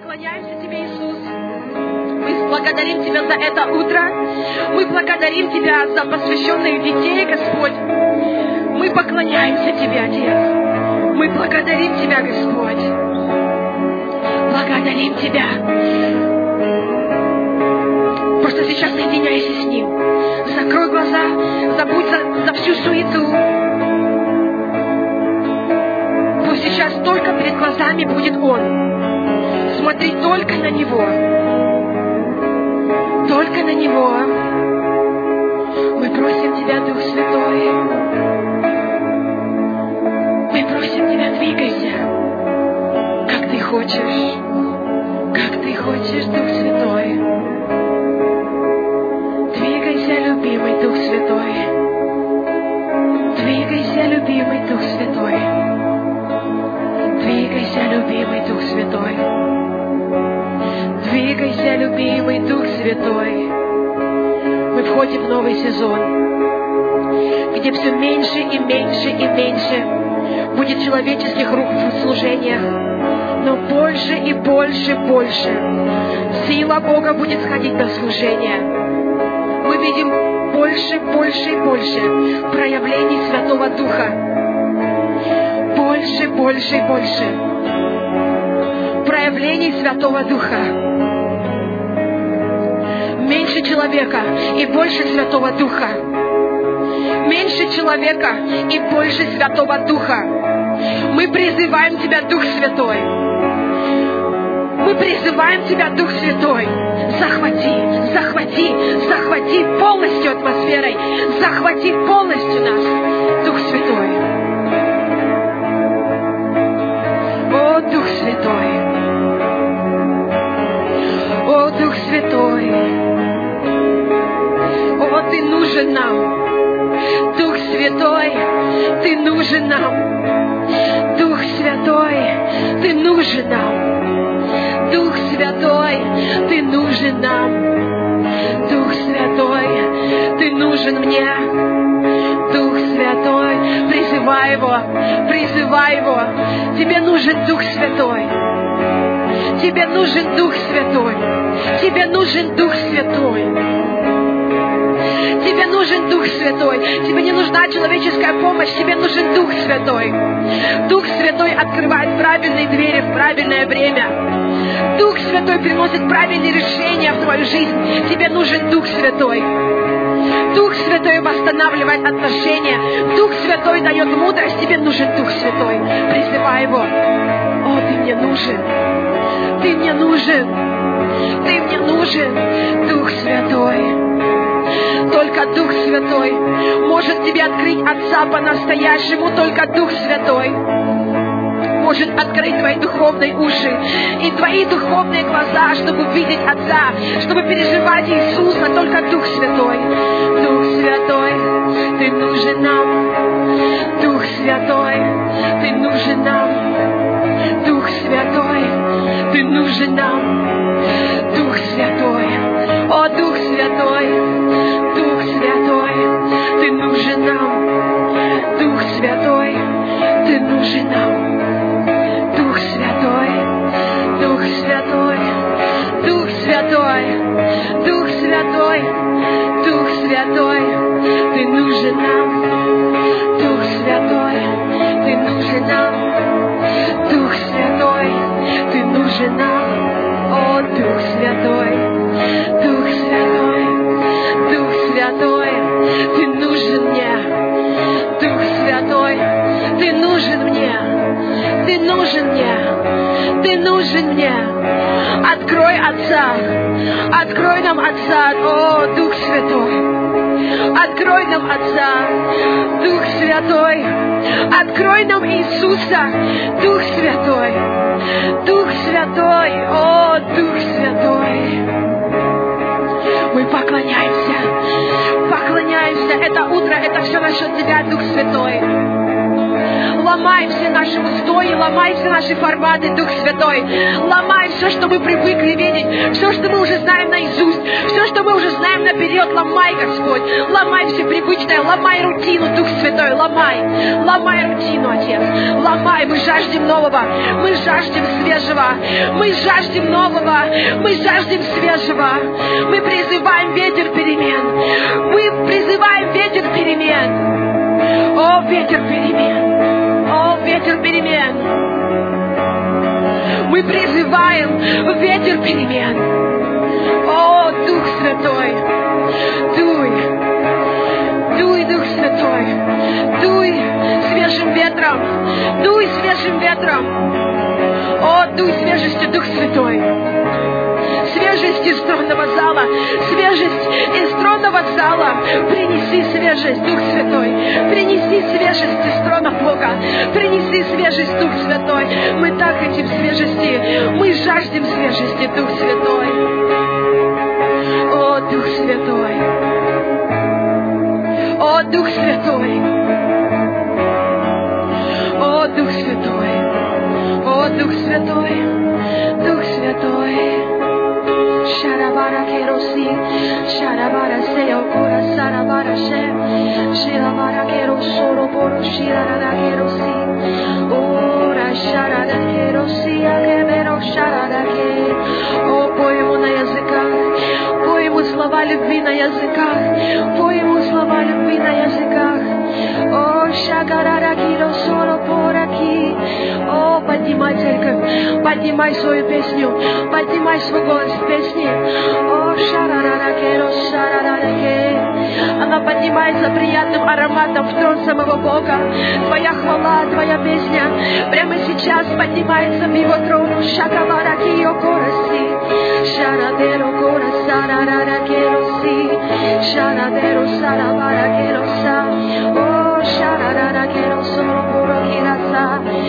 поклоняемся Тебе, Иисус. Мы благодарим Тебя за это утро. Мы благодарим Тебя за посвященных детей, Господь. Мы поклоняемся Тебе, Отец. Мы благодарим Тебя, Господь. Благодарим Тебя. Просто сейчас соединяйся с Ним. Закрой глаза, забудь за всю суету. Пусть сейчас только перед глазами будет Он. Смотри только на Него. Только на Него. Мы просим Тебя, Дух Святой. Мы просим Тебя, двигайся, как Ты хочешь. Как Ты хочешь, Дух Святой. Двигайся, любимый Дух Святой. Двигайся, любимый Дух Святой. Двигайся, любимый Дух Святой. Двигайся, любимый Дух Святой. Мы входим в новый сезон, где все меньше и меньше и меньше будет человеческих рук в служениях, но больше и больше, больше сила Бога будет сходить на служение. Мы видим больше, больше и больше проявлений Святого Духа. Больше, больше и больше проявлений Святого Духа. Меньше человека и больше Святого Духа. Меньше человека и больше Святого Духа. Мы призываем Тебя, Дух Святой. Мы призываем Тебя, Дух Святой. Захвати, захвати, захвати полностью атмосферой. Захвати полностью нас, Дух Святой. О, Дух Святой. О, Дух Святой. О, Ты нужен нам. Дух Святой, Ты нужен нам. Дух Святой, Ты нужен нам. Дух Святой, Ты нужен нам. Дух Святой, Ты нужен мне. Дух Святой, призывай Его, призывай Его. Тебе нужен Дух Святой. Тебе нужен Дух Святой. Тебе нужен Дух Святой. Тебе нужен Дух Святой. Тебе не нужна человеческая помощь. Тебе нужен Дух Святой. Дух Святой открывает правильные двери в правильное время. Дух Святой приносит правильные решения в твою жизнь. Тебе нужен Дух Святой. Дух Святой восстанавливает отношения. Дух Святой дает мудрость. Тебе нужен Дух Святой. Призывай Его. О, Ты мне нужен. Ты мне нужен. Ты мне нужен, Дух Святой. Только Дух Святой может тебе открыть Отца по-настоящему. Только Дух Святой может открыть твои духовные уши и твои духовные глаза, чтобы увидеть Отца, чтобы переживать Иисуса. Только Дух Святой. Дух Святой, Ты нужен нам. Дух Святой, Ты нужен нам. Дух Святой, Ты нужен нам. Дух Святой, о, Дух Святой, Дух Святой, Ты нужен нам. Дух Святой, Ты нужен нам. Дух Святой, Дух Святой, Дух Святой, Дух Святой, Дух Святой, Ты нужен нам. Дух Святой, Ты нужен нам. Дух Святой, Ты нужен нам. О, Дух Святой, Дух Святой, Дух Святой, Ты нужен мне. Дух Святой, Ты нужен мне. Ты нужен мне. Ты нужен мне. Открой Отца. Открой нам Отца. О, Дух Святой. Открой нам Отца. Дух Святой. Открой нам Иисуса. Дух Святой. Дух Святой. О, Дух Святой. Мы поклоняемся. Поклоняемся. Это утро, это все насчет Тебя, Дух Святой. Ломай все наши устои, ломай все наши форматы, Дух Святой. Ломай все, что мы привыкли видеть, все, что мы уже знаем наизусть, все, что мы уже знаем наперед, ломай, Господь, ломай все привычное, ломай рутину, Дух Святой, ломай рутину, Отец, ломай, мы жаждем нового, мы жаждем свежего, мы жаждем нового, мы жаждем свежего, мы призываем ветер перемен, мы призываем ветер перемен, о, ветер перемен, о, ветер перемен, мы призываем ветер перемен, о, Дух Святой, дуй, Дух Святой, дуй свежим ветром, о, дуй свежестью, Дух Святой, свежесть из тронного зала, свежесть из тронного зала, принеси свежесть, Дух Святой, принеси свежесть из трона Бога, принеси свежесть, Дух Святой, мы так хотим свежести, мы жаждем свежести, Дух Святой, о, Дух Святой, о, Дух Святой, о, Дух Святой, о, Дух Святой, Дух Святой. Sharabara kerosi, sharabara seo kora sarabara she, shirabara kero soro poro shirara kerosi, ora sharada kerosi, akebero sharada ke. О, пой ему на языках, пой ему слова любви на языках, пой ему слова любви на языках. О, шагарара киро сoro пораки. О, поднимай церковь, поднимай свою песню, поднимай свой голос в песне. О, шарараракеро-шарарарake. Она поднимается приятным ароматом в трон самого Бога. Твоя хвала, твоя песня прямо сейчас поднимается в его трон. Шакаваракио-кораси, шарадеро-корасарараракероси, шарадеро-сарабаракероса. О, шарараракеро-сорокурокираса,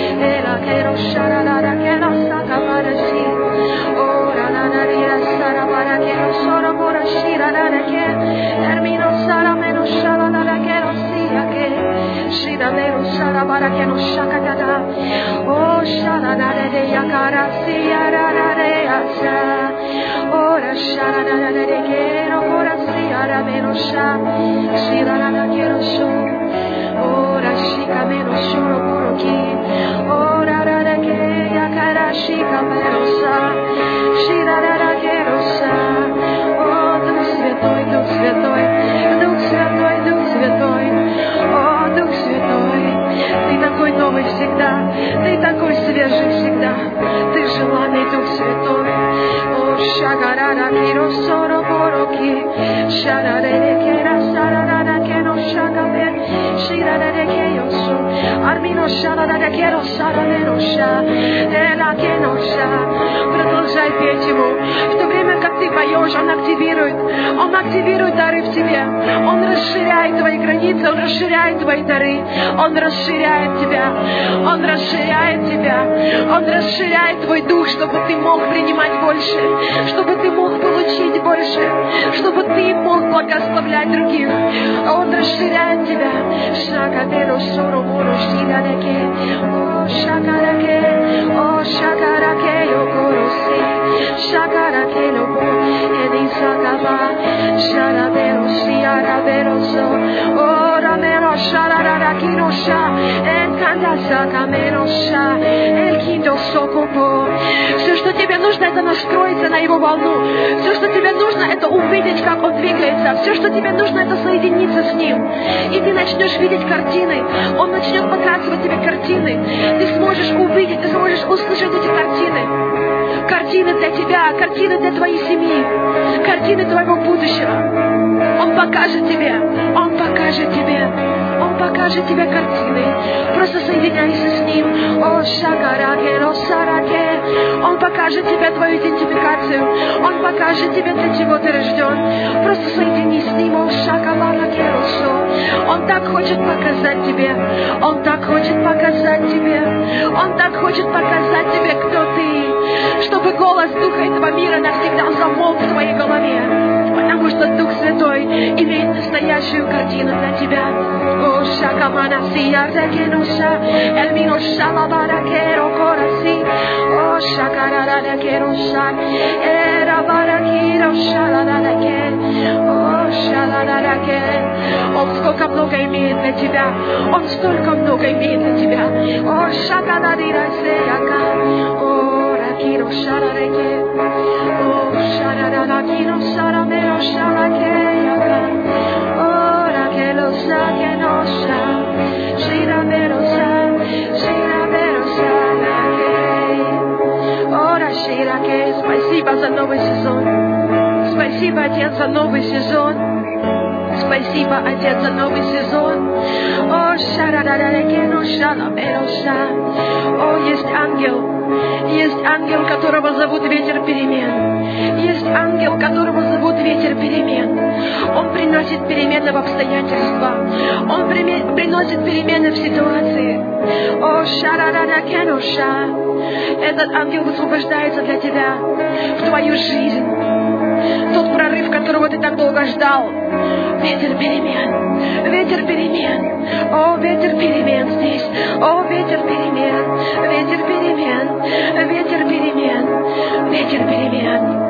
элакеро-шарараракероса-кавараси. О, рананарира Sarabarakero sorobora shirarake termino sarameno shararakero siake shiranero sarabarakeno shakatata o sharanare yakara siarare asa ora sharanare kero ora siarameno sha shirarakero sho ora shikameno soroboroki ora rarake yakara shikameno sa shirarakero. О, Дух Святой, Дух Святой, Дух Святой, Дух Святой, о, Дух Святой, Ты такой новый всегда, Ты такой свежий всегда, Ты желанный Дух Святой. О, шагарара киро соро бороки, шарарере кера сарарара кено шагабе, ширарере кеосу, армино шарарере керо саранеро ша, эла кено ша. Продолжай петь Ему, в то время как ты поешь, Он активирует дары в тебе, Он расширяет твои границы, Он расширяет твои дары, Он расширяет тебя, Он расширяет тебя, Он расширяет твой дух, чтобы ты мог принимать больше, чтобы ты мог получить больше, чтобы ты мог благословлять других. Он расширяет тебя. Шакадеро сороморо ширареке, о шакараке, о шакараке йокороси, шакараке лобо, эдисакава, шараберо сиараберо со, о рамеро шараракино ша, энкандасакамеро ша, элькиндо сокопо. Все, что тебе нужно, это настроиться на Его волну. Все, что тебе нужно, это увидеть, как Он двигается. Все, что тебе нужно, это соединиться с Ним. И ты начнешь видеть картины. Он начнет показывать тебе картины. Ты сможешь увидеть, ты сможешь услышать эти картины. Картины для тебя, картины для твоей семьи, картины твоего будущего. Он покажет тебе, Он покажет тебе. Он покажет тебе картины. Просто соединяйся с Ним. О, шагараке, росараке. Он покажет тебе твою идентификацию. Он покажет тебе, для чего ты рожден. Просто соединись с Ним. О, шакавараке, росо. Он так хочет показать тебе. Он так хочет показать тебе. Он так хочет показать тебе, кто ты. Чтобы голос духа этого мира навсегда замолк в твоей голове. потому что Дух Святой имеет настоящую картину для тебя. О, шакамана сия рекенуша, эльминоша лабаракеро кораси, о, шакарара рекенуша, эрабаракиро шалараке, о, шалараке. Он сколько много имеет для тебя, Он столько много имеет для тебя. О, шакадарира сеяка, о, ракиро шалараке, о, шаларакиро шарамеро шалакеяка, о, ракело сакеноша, ширамероса, ширамероса, ракей. О, рашираке, спасибо за новый сезон. Спасибо, Отец, за новый сезон. Спасибо, Отец, за новый сезон. О, шарадаракену шаламероша. О, есть ангел, которого зовут ветер перемен. Есть ангел, которого зовут ветер перемен. Он приносит перемены в обстоятельства. Он приносит перемены в ситуации. О, шарадаракенуша. Этот ангел высвобождается для тебя, в твою жизнь. Тот прорыв, которого ты так долго ждал. Ветер перемен, ветер перемен. О, ветер перемен здесь. О, ветер перемен, ветер перемен, ветер перемен, ветер перемен.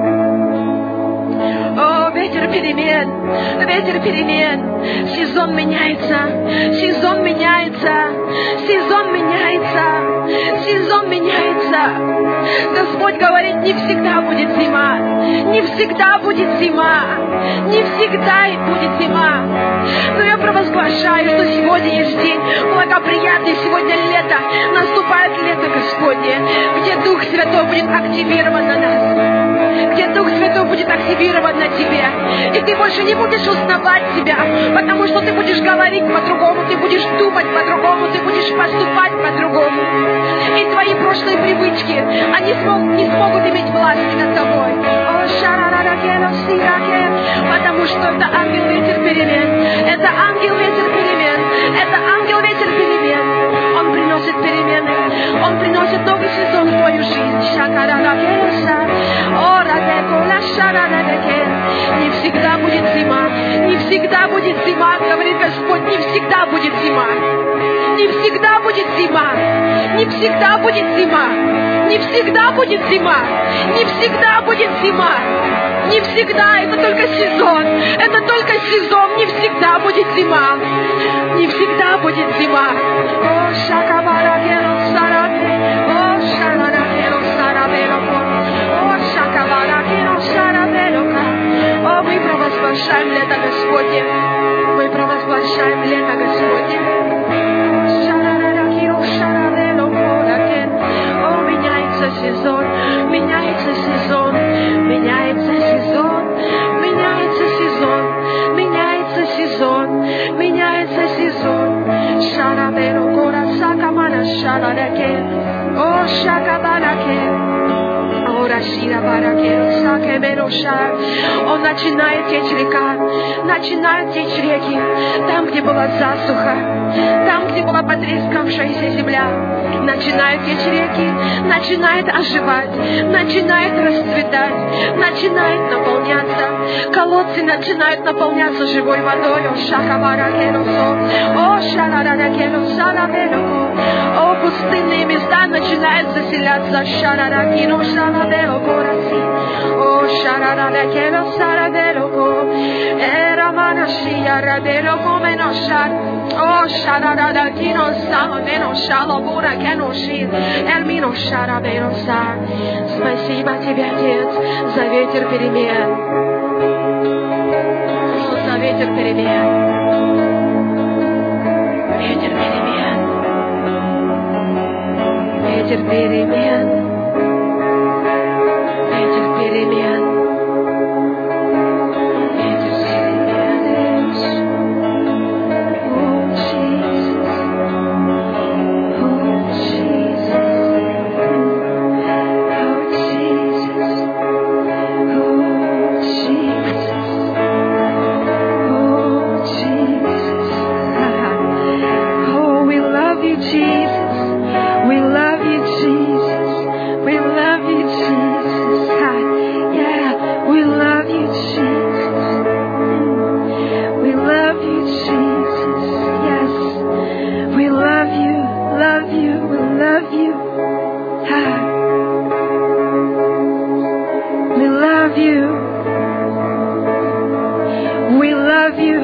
О, ветер перемен, ветер перемен. Сезон меняется, сезон меняется, сезон меняется, сезон меняется. Господь говорит, не всегда будет зима, не всегда будет зима, не всегда будет зима. Но я провозглашаю, что сегодня есть день благоприятный, сегодня лето, наступает лето Господне, где Дух Святой будет активирован на нас, где Дух Святой будет активирован на тебе, и ты больше не будешь узнавать себя, потому что ты будешь говорить по-другому, ты будешь думать по-другому, ты будешь поступать по-другому, и твои прошлые привычки, они не смогут иметь власти над тобой. О, шарараракеро сираке, потому что это ангел ветер перемен, это ангел ветер перемен, это ангел ветер перемен. Он приносит перемены, он приносит новый сезон в твою жизнь. Шакараракероса, о, радекола шарараракер. Не всегда будет зима, не всегда будет зима, говорит Господь, не всегда будет зима. Не всегда будет зима, не всегда будет зима, не всегда будет зима, не всегда будет зима, не всегда, это только сезон, это только сезон, не всегда будет зима, не всегда будет зима. О, шакабаракеро сарабе, о, шараракеро сарабероко, о, шакабаракеро сараберока. О, мы провозглашаем лето Господне, мы провозглашаем лето Господне. О, меняется сезон, меняется сезон, меняется сезон, меняется сезон, меняется сезон, меняется сезон. Шараберо гора сакамана шарараке, о шакабараке. Он начинает течь река, начинает течь реки, там, где была засуха, там, где была потрескавшаяся земля, начинают течь реки, начинает оживать, начинает расцветать, начинает наполняться, колодцы начинают наполняться живой водой. О, пустынные места начинают заселяться. О, шараракеро сарабероко, эраманашия рабероко меношар. О, шараракино самамено шалабура кеношир, эльмино шарабероса. Спасибо тебе, Отец, за ветер перемен. О, за ветер перемен. Ветер перемен. Ветер перемен. you. We love you.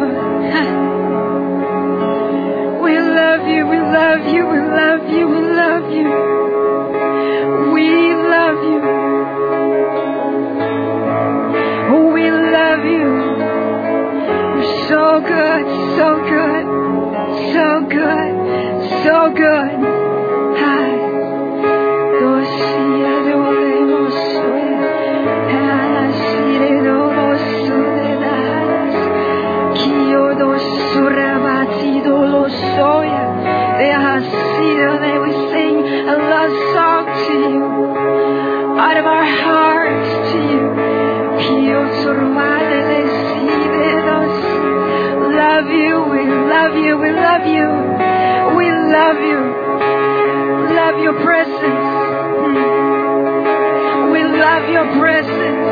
We love you. We love you. We love you. We love you. We love you. We love you. You're so good, so good, so good, so good. Hi. We sing a love song to you, out of our hearts to you. Love you, we love you, we love you, we love you. Love your presence. We love your presence.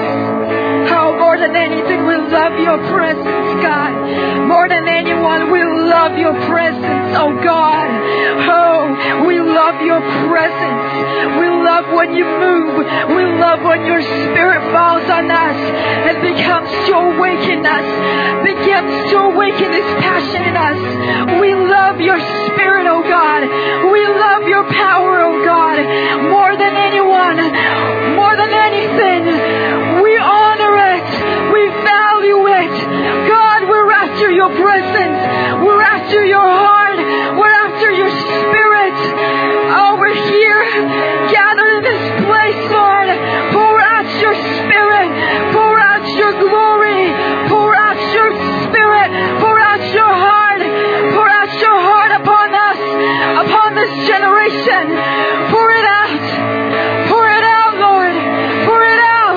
Oh, more than anything, we love your presence, God. More than anyone, we love your presence, oh God. Oh, we love your presence. We love when you move. We love when your spirit falls on us and becomes to awaken us, begins to awaken this passion in us. We love your spirit, oh God. We love your power, oh God. More than anyone, more than anything, we honor it. We value it. God, we're after your presence. We're after your heart. We're after your spirit. Oh, we're here gathered in this place, Lord. Pour out your spirit. Pour out your glory. Pour out your spirit. Pour out your heart. Pour out your heart upon us, upon this generation. Pour it out. Pour it out, Lord. Pour it out.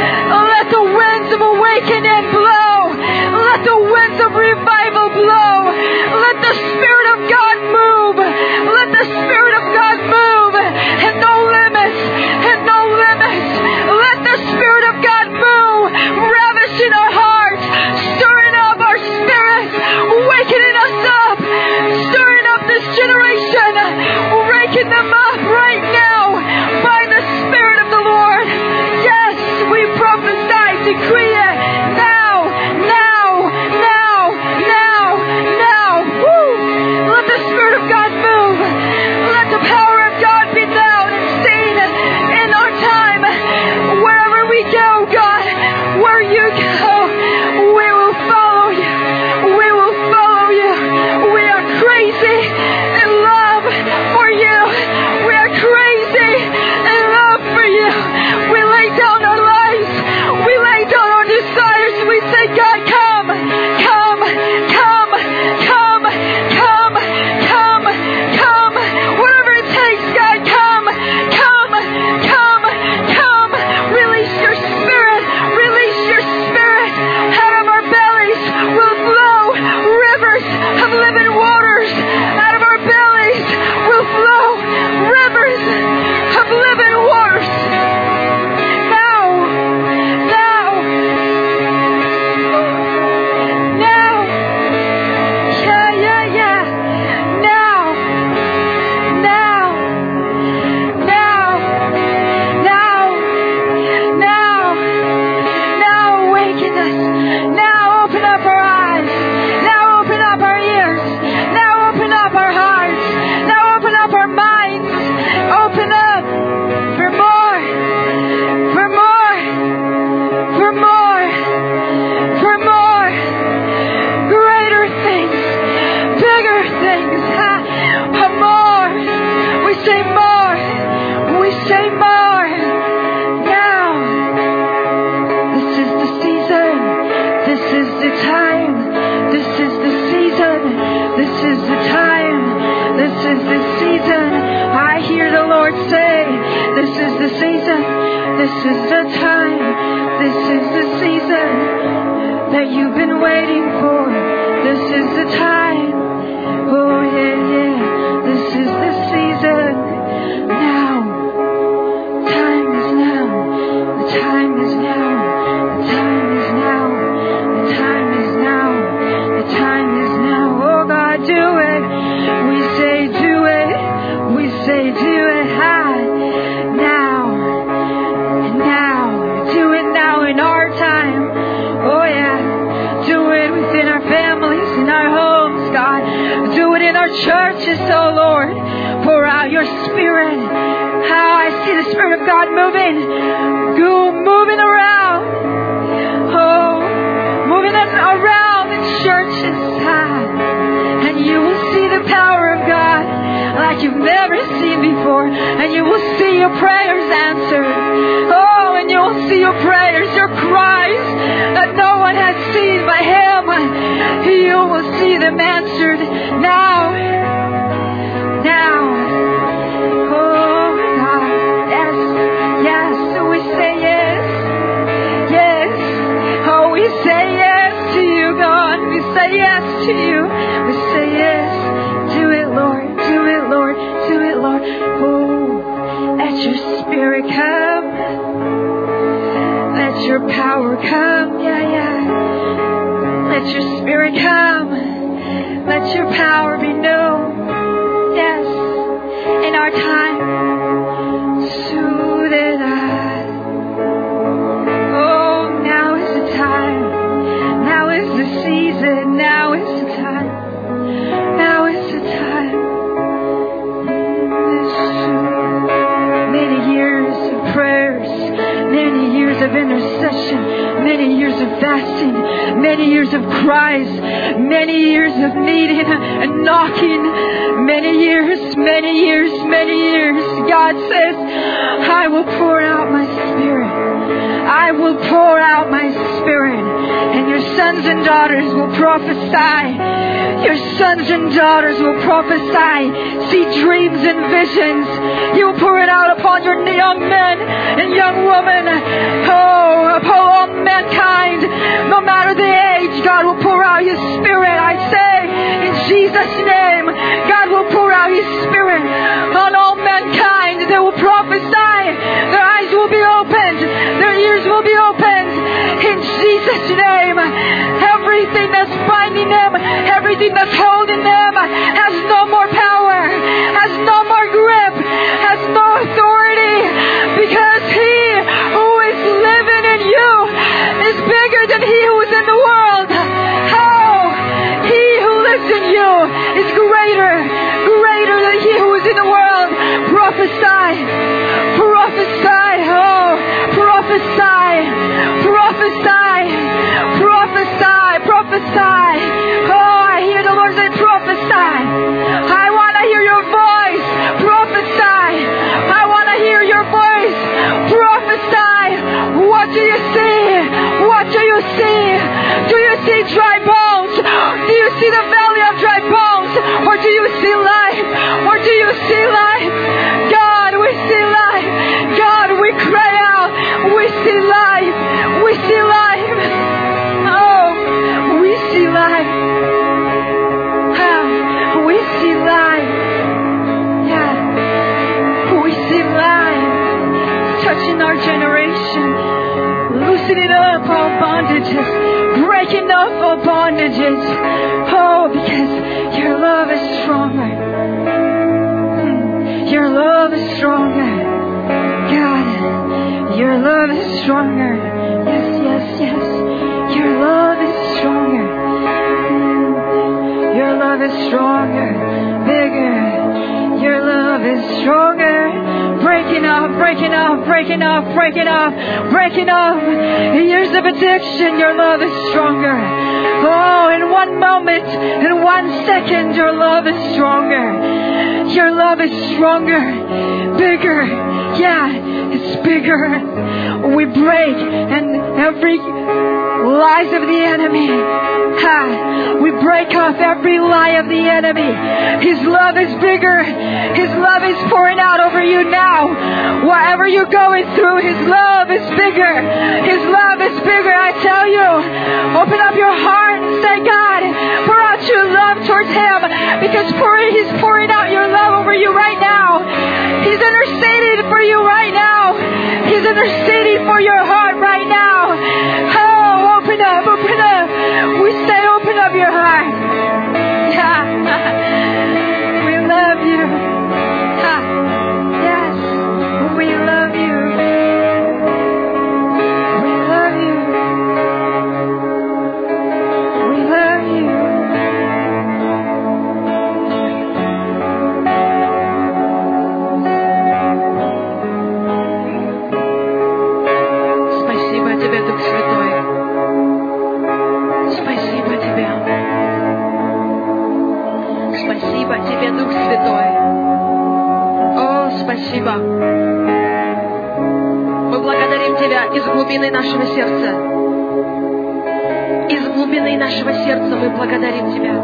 Let the winds of awakening blow. Let the winds of revival blow. Let the Spirit of God move. Let the Spirit of God move. And no limits. And no limits. Let the Spirit of God move. Ravishing our hearts. Stirring up our spirits. Wakening us up. Stirring up this generation. Waking them up right now. By the Spirit of the Lord. Yes, we prophesy. Decree it. Now. Now. Now. Now. Now. Woo. Let the Spirit of God move. Let the power of God be known and seen in our time. Wherever we go, God, where you go, we will follow you. We will follow you. We are crazy in love for you. We are crazy in love for you. We lay down our lives. We lay down our desires. We say, God, come, come, come, come, come, come, come. Whatever it takes, God, come, come, come, come. Release your spirit. Release your spirit. Out of our bellies will flow rivers of living waters. Out of our bellies will flow rivers of living waters. Now, now, now, yeah, yeah, yeah. Now, now, now, now, now, now awaken us. Now open up our eyes. Now open up our ears. Now open up our hearts. Now open up our minds. Open up for more, for more, for more, for more. Greater things, bigger things. More. We say more. We say more. Now. This is the season. This is the time. This is the season. This is the time. This is the season. I hear the Lord say, this is the season. This is the time. This is the season that you've been waiting for. This is the time. Oh, yeah, yeah. This is the season. Now. Time is now. The time is now. The time is now. The time is now. The time is now. Oh God, do it. We say do it. We say do it high. Now. Now. Do it now in our churches, oh Lord. Pour out your Spirit. How I see the Spirit of God moving around. Oh, moving around the churches. And you will see the power of God like you've never seen before. And you will see your prayers answered. Oh, and you will see your prayers, your cries that no one has seen but Him. You will see them answered now. Now. Oh, God. Yes. Yes. We say yes. Yes. Oh, we say yes to you, God. We say yes to you. We say yes. Do it, Lord. Do it, Lord. Do it, Lord. Oh, let your Spirit come. Let your power come. Yeah. Let your Spirit come. Let your power be known. Yes. In our time. So that oh, now is the time. Now is the season. Now is the time. Now is the time. Many years of prayers, many years of intercession, many years of fasting, many years of cries, many years of needing and knocking, many years. God says, I will pour out my Spirit. I will pour out my Spirit, and your sons and daughters will prophesy. Your sons and daughters will prophesy, see dreams and visions. You will pour it out upon your young men and young women. Oh, upon all mankind, no matter the age, God will pour out His Spirit. I say, in Jesus' name, God will pour out His Spirit on all mankind. They will prophesy. Their eyes will be opened. Their ears will be opened. In Jesus' name, everything that's binding them, everything that's holding them has no more power, has no more grip, has no authority, because He who is living in you is bigger than he who is in the world. Oh, He who lives in you is greater than he who is in the world. Prophesy, prophesy, oh, prophesy, prophesy, prophesy, prophesy. Oh, I hear the Lord say prophesy. I want to hear your voice. Prophesy. I want to hear your voice. Prophesy. What do you see? What do you see? Do you see dry bones? Do you see the valley of dry bones? Or do you see life? Or do you see life? God, we see life. God, we cry out. We see life. We see life. Oh, we see life. We see life. Yeah. We see life. Touching our generation. Loosening up all bondages. Breaking up all bondages. Oh, because your love is stronger. Your love is stronger. God, your love is stronger. Yes. Your love is stronger. Your love is stronger, bigger. Your love is stronger. Breaking off. Years of addiction, your love is stronger. Oh, in one moment, in 1 second, your love is stronger. Your love is stronger, bigger. Yeah, it's bigger. We break and every lies of the enemy. We break off every lie of the enemy. His love is bigger. His love is pouring out over you now. Whatever you're going through, His love is bigger. His love is bigger. I tell you, open up your heart and say, God, pour out your love towards Him, because He's pouring out your love over you right now. He's interceding for you right now. He's interceding for your heart right now. Oh, open up. We say, open up your heart. Yeah. We love you. Yes, we love you. We love you. We love you. благодарим Тебя из глубины нашего сердца. Из глубины нашего сердца мы благодарим Тебя.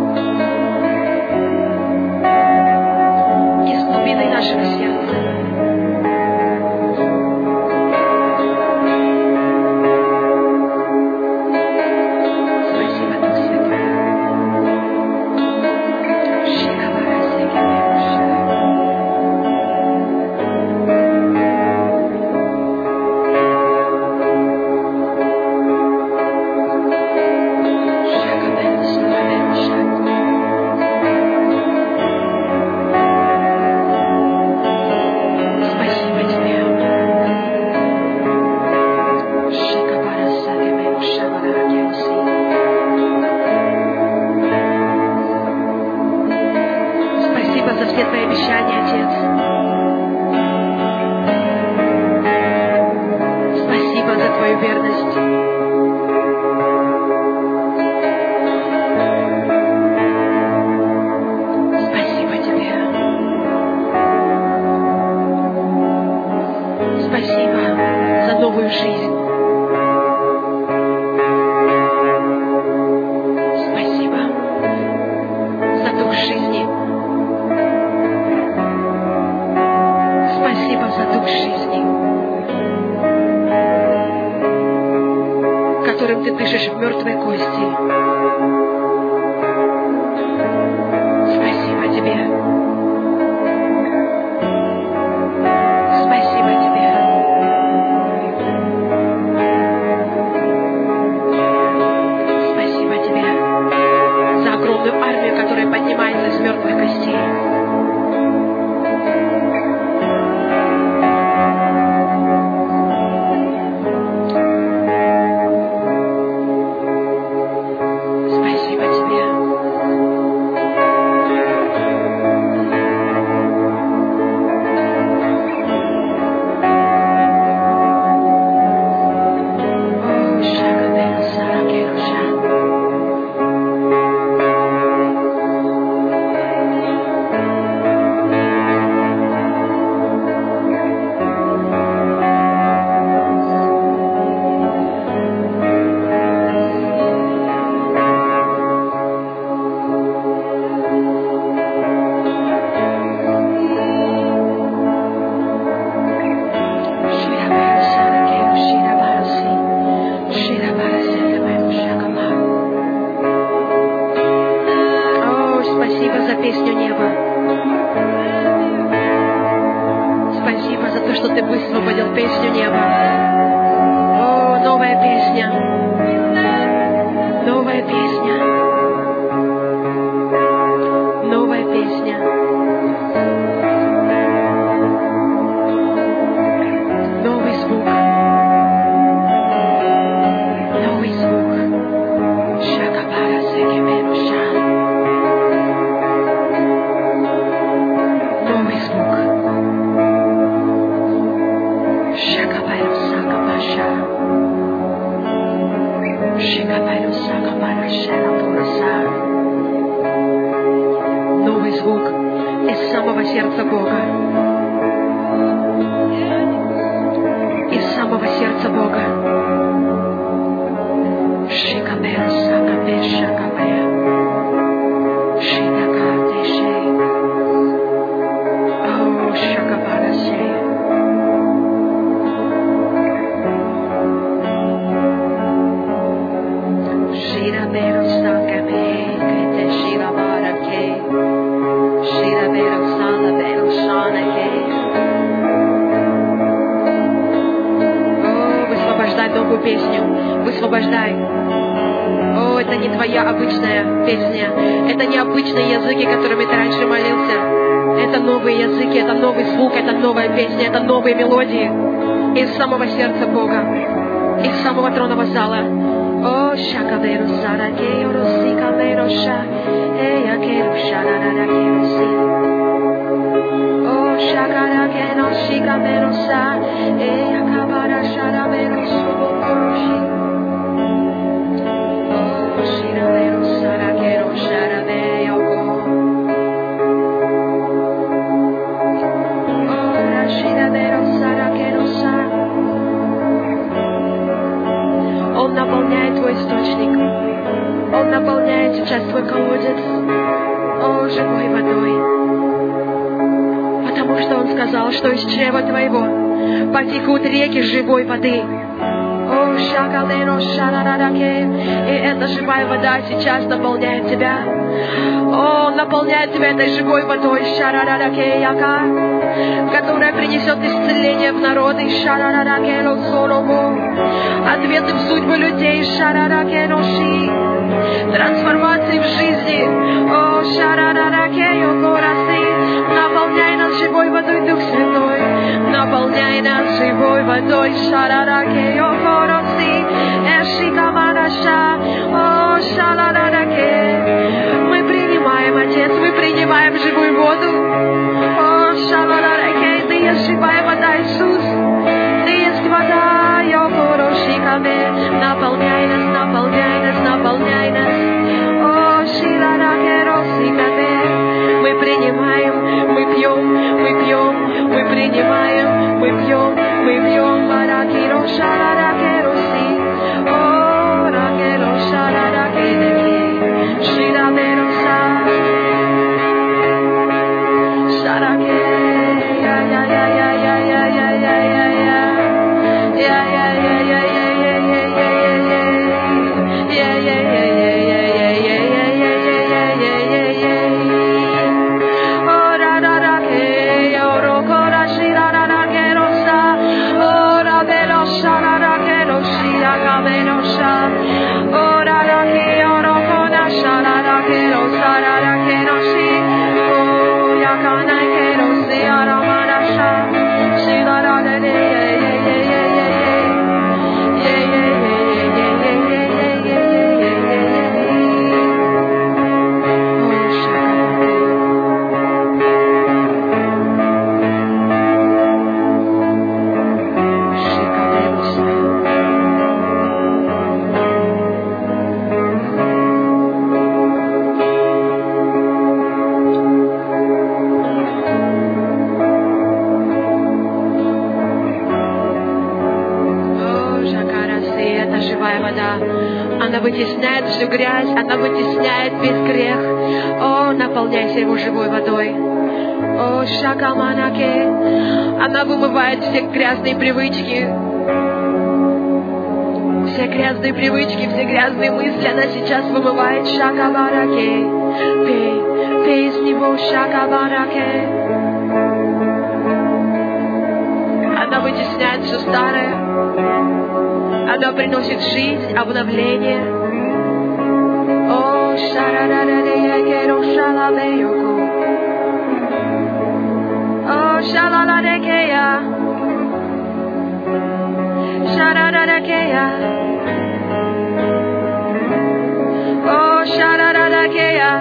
Из глубины нашего сердца. сказал, что из чрева Твоего потекут реки живой воды. О, шакалено шарараке. И эта живая вода сейчас наполняет тебя. О, наполняет тебя этой живой водой, шарараке яка, которая принесет исцеление в народы, шарараке лосорому, ответы в судьбы людей, шарараке ноши, трансформации в жизни. О, шарараке йокораси, наполняй нас живой водой, Дух Святой, наполняй нас живой водой, шарараке йокораси, эшикамараша, о, шарараке. Мы принимаем, Отец, мы принимаем живую воду. О, шалараке, Ты есть живая вода, Иисус. Ты есть вода, йокорошикаме. Наполняй нас, наполняй нас, наполняй нас. О, шилараке, росикаме. Мы принимаем, мы пьем, мы пьем, мы принимаем, мы пьем, мараки, рошалараке, роси. О, раке, рошалараке, деки. Ширавероса, шараке, вытесняет всю грязь, она вытесняет весь грех. О, наполняйся его живой водой. О, шакаманаке. Она вымывает все грязные привычки. Все грязные привычки, все грязные мысли она сейчас вымывает. Шакабараке. Пей, пей из него, шакабараке. Она вытесняет все старое. Она приносит жизнь, обновление. О, шарарареке, рошалабеюку. О, шалаларекея. Шарарарекея. О, шарарарекея.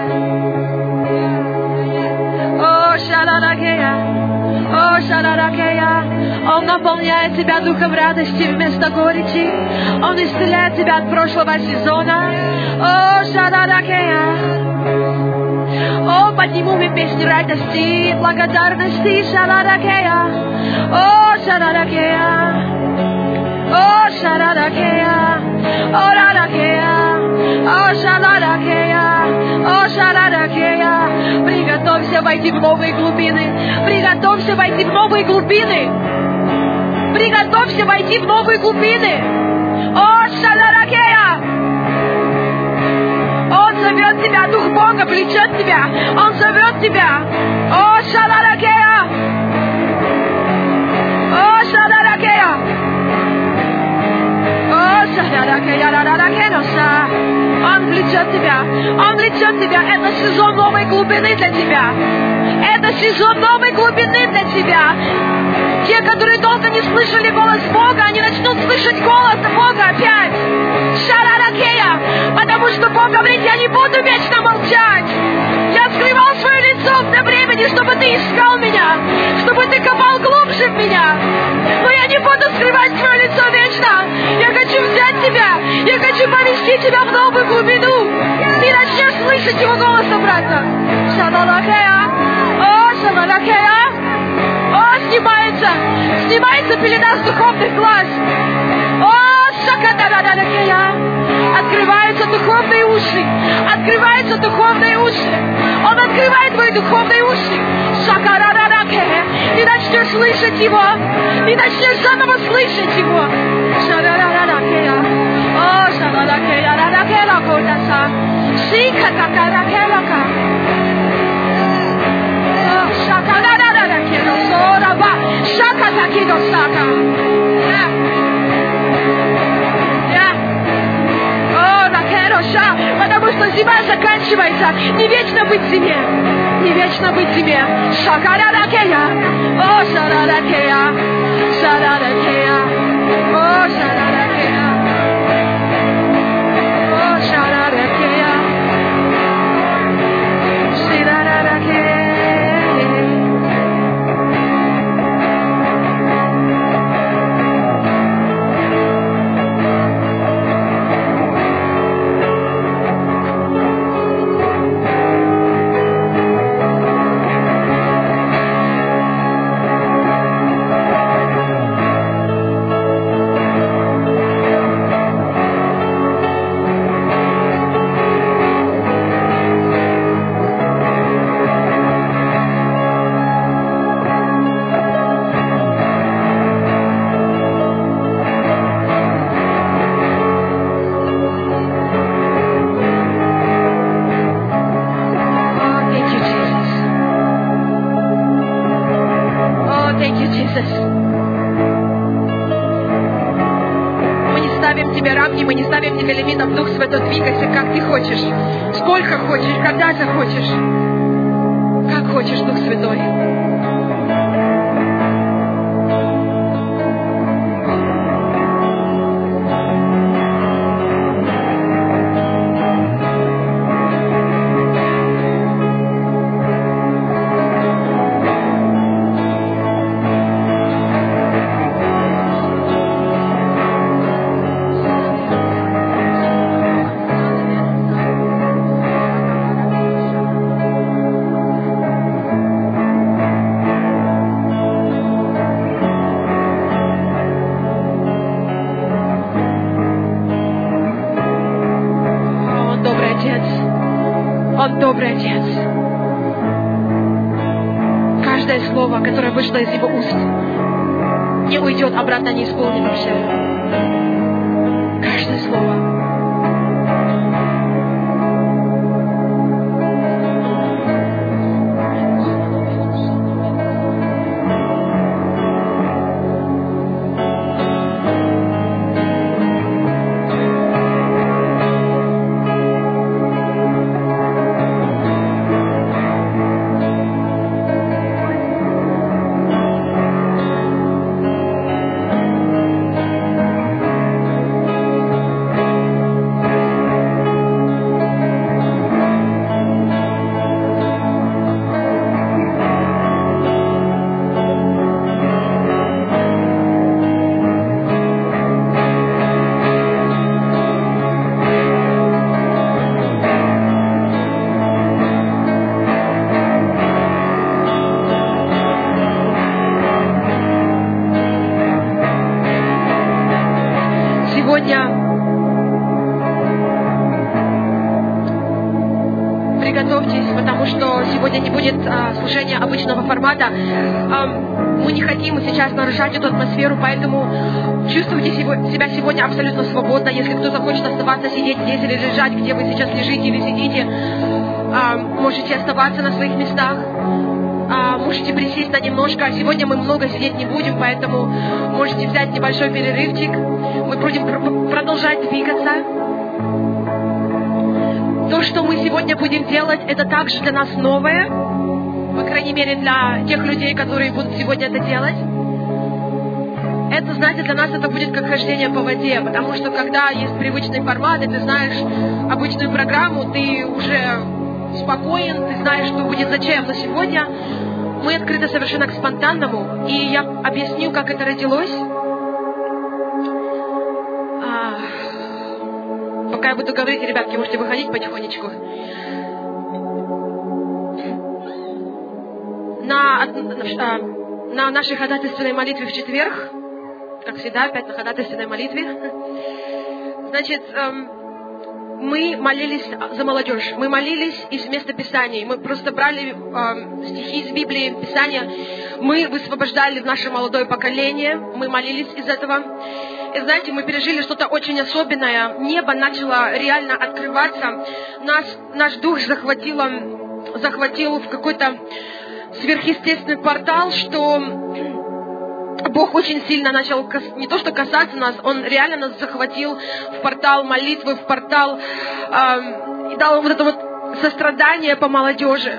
О, шарарарекея. О, шарарарекея. Он наполняет тебя духом радости вместо горечи. Он исцеляет тебя от прошлого сезона. О, шараракея. О, подниму мы песню радости, благодарности, шараракея. О, шараракея. О, шараракея. О, раракея. О, шараракея. О, шараракея. Приготовься войти в новые глубины. Приготовься войти в новые глубины. Приготовься войти в новые глубины. О, шаларакея! Он зовет тебя, Дух Бога влечет тебя. Он зовет тебя. О, шаларакея! О, шаларакея! О, шаларакея, раракеноса! Он влечет тебя. Он влечет тебя. Это сезон новой глубины для тебя. Это сезон новой глубины для тебя. Те, которые долго не слышали голос Бога, они начнут слышать голос Бога опять. Шараракея. Потому что Бог говорит, я не буду вечно молчать. Я скрывал свое лицо до времени, чтобы ты искал меня, чтобы ты копал глубже в меня. Но я не буду скрывать свое лицо вечно. Я хочу взять тебя. Я хочу повести тебя в новую глубину. Ты начнешь слышать его голос обратно. Шараракея. О, шараракея. О, снимается пелена с духовных глаз. О, шакатарадакея. Открываются духовные уши. Открываются духовные уши. Он открывает твои духовные уши. Ты начнешь слышать Его. Ты начнешь заново слышать Его. О, шараракея, раракела кодаса. Шика какаракелака. Шакараракея, сораба. Шака такидо сака. Потому что зима заканчивается. Не вечно быть зиме. Не вечно быть зиме. Шакараракея. О, шараракея. Шараракея. О, шараракея. О, шараракея. Шираракея. Мы не ставим тебе лимитов, Дух Святой, двигайся, как ты хочешь, сколько хочешь, когда захочешь, как хочешь, Дух Святой. Добрый Отец. Каждое слово, которое вышло из Его уст, не уйдет обратно неисполнившееся. Каждое слово. Служение обычного формата. Мы не хотим сейчас нарушать эту атмосферу, поэтому чувствуйте себя сегодня абсолютно свободно. Если кто-то хочет оставаться сидеть здесь или лежать, где вы сейчас лежите или сидите, можете оставаться на своих местах. Можете присесть на немножко. Сегодня мы много сидеть не будем, поэтому можете взять небольшой перерывчик. Мы будем продолжать двигаться. То, что мы сегодня будем делать, это также для нас новое. По крайней мере, для тех людей, которые будут сегодня это делать. Это, знаете, для нас это будет как хождение по воде, потому что когда есть привычный формат, и ты знаешь обычную программу, ты уже спокоен, ты знаешь, что будет зачем. Но сегодня мы открыты совершенно к спонтанному, и я объясню, как это родилось. Пока я буду говорить, ребятки, можете выходить потихонечку. На нашей ходатайственной молитве в четверг, как всегда, опять на ходатайственной молитве, значит, мы молились за молодежь, мы молились из места Писаний, мы просто брали стихи из Библии, Писания, мы высвобождали наше молодое поколение, мы молились из этого. И знаете, мы пережили что-то очень особенное, небо начало реально открываться, наш дух захватил в какой-то сверхъестественный портал, что Бог очень сильно начал не то что касаться нас, Он реально нас захватил в портал молитвы, в портал и дал вот это вот сострадание по молодежи.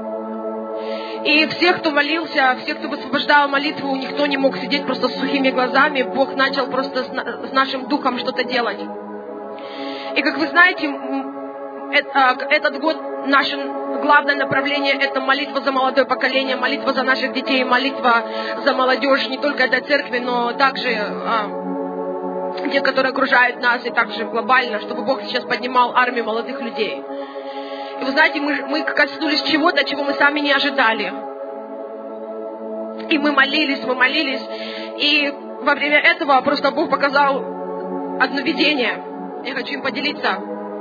И всех, кто молился, всех, кто высвобождал молитву, никто не мог сидеть просто с сухими глазами. Бог начал просто с нашим духом что-то делать. И как вы знаете, этот год наше главное направление – это молитва за молодое поколение, молитва за наших детей, молитва за молодежь, не только этой церкви, но также те, которые окружают нас, и также глобально, чтобы Бог сейчас поднимал армию молодых людей. И вы знаете, мы коснулись чего-то, чего мы сами не ожидали. И мы молились, и во время этого просто Бог показал одно видение. Я хочу им поделиться.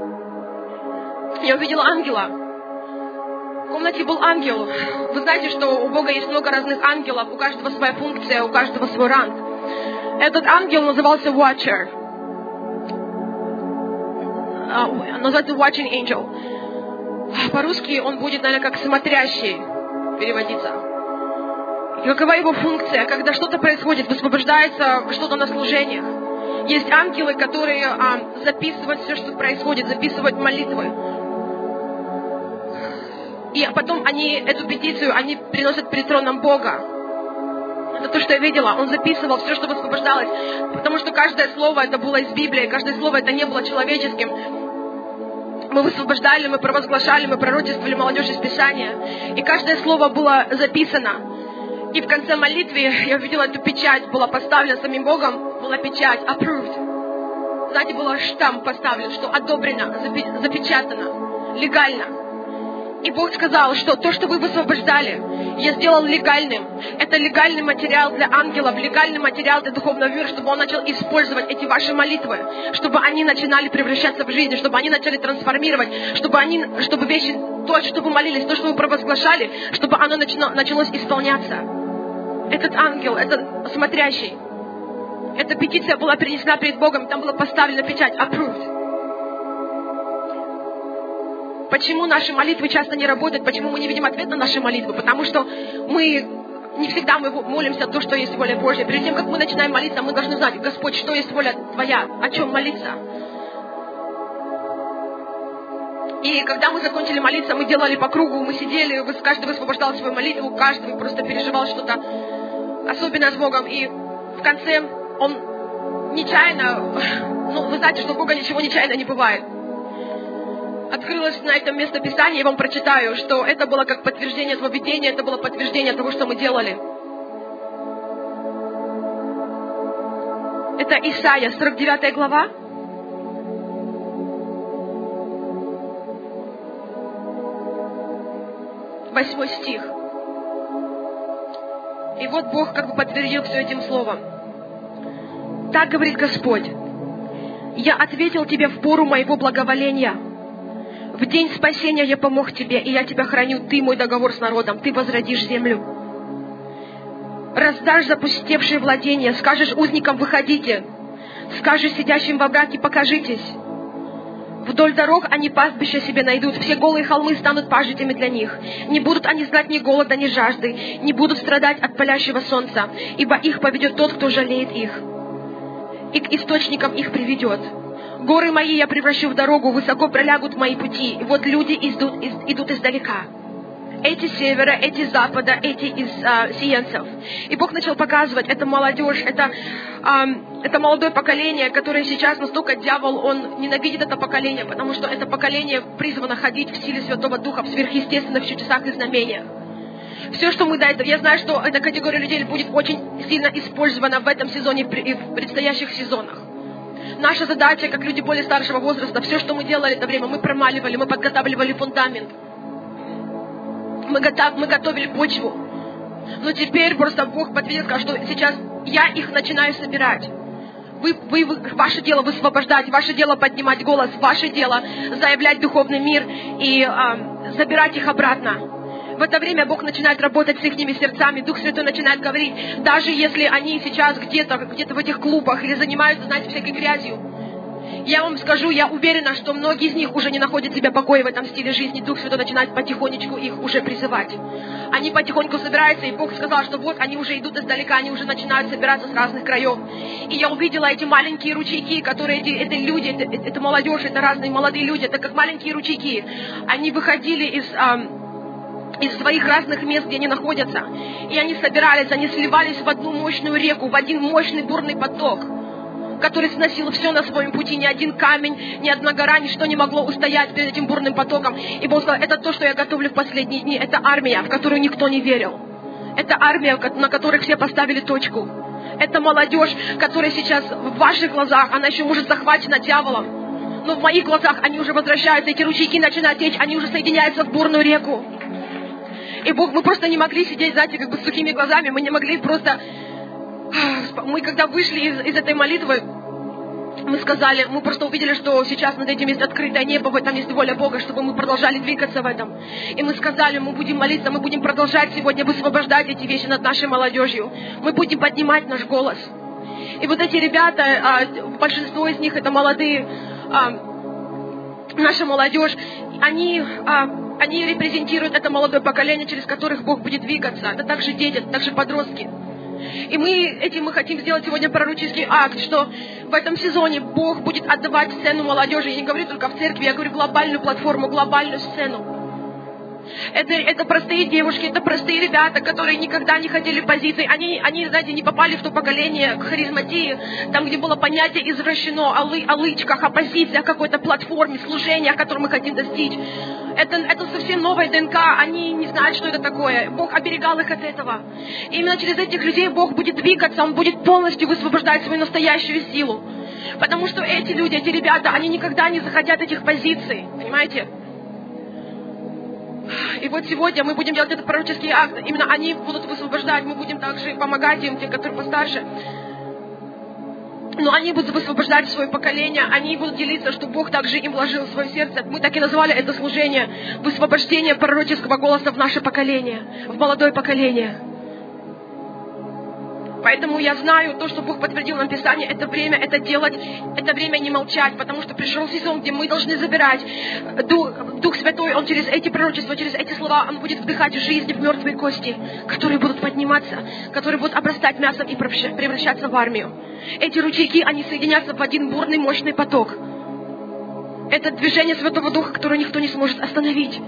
Я увидела ангела. В комнате был ангел. Вы знаете, что у Бога есть много разных ангелов, у каждого своя функция, у каждого свой ранг. Этот ангел назывался Watcher. Называется Watching Angel. По-русски он будет, наверное, как смотрящий переводиться. И какова его функция? Когда что-то происходит, высвобождается что-то на служениях. Есть ангелы, которые записывают все, что происходит, записывают молитвы. И потом эту петицию они приносят перед троном Бога. Это то, что я видела. Он записывал все, что высвобождалось. Потому что каждое слово это было из Библии, каждое слово это не было человеческим. Мы высвобождали, мы провозглашали, мы пророчествовали молодежь из Писания. И каждое слово было записано. И в конце молитвы я увидела эту печать, была поставлена самим Богом, была печать, approved. Знаете, был штамп поставлен, что одобрено, запечатано, легально. И Бог сказал, что то, что вы высвобождали, я сделал легальным. Это легальный материал для ангелов, легальный материал для духовного мира, чтобы он начал использовать эти ваши молитвы, чтобы они начинали превращаться в жизнь, чтобы они начали трансформировать, чтобы вещи, то, что вы молились, то, что вы провозглашали, чтобы оно началось исполняться. Этот ангел, этот смотрящий, эта петиция была принесена перед Богом, там была поставлена печать, approved. Почему наши молитвы часто не работают? Почему мы не видим ответ на наши молитвы? Потому что не всегда мы молимся то, что есть воля Божья. Перед тем, как мы начинаем молиться, мы должны знать, Господь, что есть воля Твоя, о чем молиться. И когда мы закончили молиться, мы делали по кругу, мы сидели, каждый высвобождал свою молитву, каждый просто переживал что-то особенное с Богом. И в конце он нечаянно, вы знаете, что у Бога ничего нечаянно не бывает. Открылось на этом место Писания, я вам прочитаю, что это было как подтверждение этого видения, это было подтверждение того, что мы делали. Это Исайя, 49 глава. Восьмой стих. И вот Бог как бы подтвердил все этим словом. Так говорит Господь: «Я ответил тебе в пору моего благоволения. В день спасения я помог тебе, и я тебя храню, ты мой договор с народом, ты возродишь землю. Раздашь запустевшие владения, скажешь узникам: выходите, скажешь сидящим во мраке: покажитесь. Вдоль дорог они пастбища себе найдут, все голые холмы станут пажитями для них. Не будут они знать ни голода, ни жажды, не будут страдать от палящего солнца, ибо их поведет тот, кто жалеет их, и к источникам их приведет. Горы мои я превращу в дорогу, высоко пролягут мои пути, и вот люди идут издалека. Эти с севера, эти с запада, эти из сиенцев». И Бог начал показывать, это молодежь, это молодое поколение, которое сейчас настолько дьявол, он ненавидит это поколение, потому что это поколение призвано ходить в силе Святого Духа, в сверхъестественных чудесах и знамениях. Все, что мы до этого, я знаю, что эта категория людей будет очень сильно использована в этом сезоне и в предстоящих сезонах. Наша задача, как люди более старшего возраста, все, что мы делали это время, мы промаливали, мы подготавливали фундамент. Мы готовили почву. Но теперь просто Бог подтвердил, что сейчас я их начинаю собирать. ваше дело высвобождать, ваше дело поднимать голос, ваше дело заявлять духовный мир и забирать их обратно. В это время Бог начинает работать с их сердцами, Дух Святой начинает говорить, даже если они сейчас где-то в этих клубах или занимаются, знаете, всякой грязью. Я вам скажу, я уверена, что многие из них уже не находят себе покоя в этом стиле жизни. Дух Святой начинает потихонечку их уже призывать. Они потихоньку собираются, и Бог сказал, что вот они уже идут издалека, они уже начинают собираться с разных краев. И я увидела эти маленькие ручейки, которые это люди, это молодежь, это разные молодые люди, это как маленькие ручейки. Они выходили из своих разных мест, где они находятся. И они собирались, они сливались в одну мощную реку, в один мощный бурный поток, который сносил все на своем пути. Ни один камень, ни одна гора, ничто не могло устоять перед этим бурным потоком. И Бог сказал, это то, что я готовлю в последние дни. Это армия, в которую никто не верил. Это армия, на которой все поставили точку. Это молодежь, которая сейчас в ваших глазах, она еще может захвачена дьяволом. Но в моих глазах они уже возвращаются, эти ручейки начинают течь, они уже соединяются в бурную реку. И Бог, мы просто не могли сидеть, знаете, как бы с сухими глазами, мы не могли просто... Мы когда вышли из этой молитвы, мы просто увидели, что сейчас над этим есть открытое небо, в этом есть воля Бога, чтобы мы продолжали двигаться в этом. И мы сказали, мы будем молиться, мы будем продолжать сегодня высвобождать эти вещи над нашей молодежью. Мы будем поднимать наш голос. И вот эти ребята, большинство из них это молодые, наша молодежь, они репрезентируют это молодое поколение, через которых Бог будет двигаться. Это также дети, это также подростки. И мы хотим сделать сегодня пророческий акт, что в этом сезоне Бог будет отдавать сцену молодежи. Я не говорю только в церкви, я говорю глобальную платформу, глобальную сцену. Это простые девушки, это простые ребята, которые никогда не хотели позиций. Они, знаете, не попали в то поколение к харизматии, там, где было понятие извращено о лычках, о позициях, какой-то платформе, служении, о котором мы хотим достичь. Это совсем новая ДНК, они не знают, что это такое. Бог оберегал их от этого. И именно через этих людей Бог будет двигаться, Он будет полностью высвобождать свою настоящую силу. Потому что эти люди, эти ребята, они никогда не захотят этих позиций, понимаете? И вот сегодня мы будем делать этот пророческий акт. Именно они будут высвобождать, мы будем также помогать им, те, которые постарше. Но они будут высвобождать свое поколение, они будут делиться, что Бог также им вложил в свое сердце. Мы так и назвали это служение высвобождение пророческого голоса в наше поколение, в молодое поколение. Поэтому я знаю то, что Бог подтвердил нам Писание, это время это делать, это время не молчать, потому что пришел сезон, где мы должны забирать Дух Святой, Он через эти пророчества, через эти слова, Он будет вдыхать жизнь в мертвые кости, которые будут подниматься, которые будут обрастать мясом и превращаться в армию. Эти ручейки, они соединятся в один бурный, мощный поток. Это движение Святого Духа, которое никто не сможет остановить.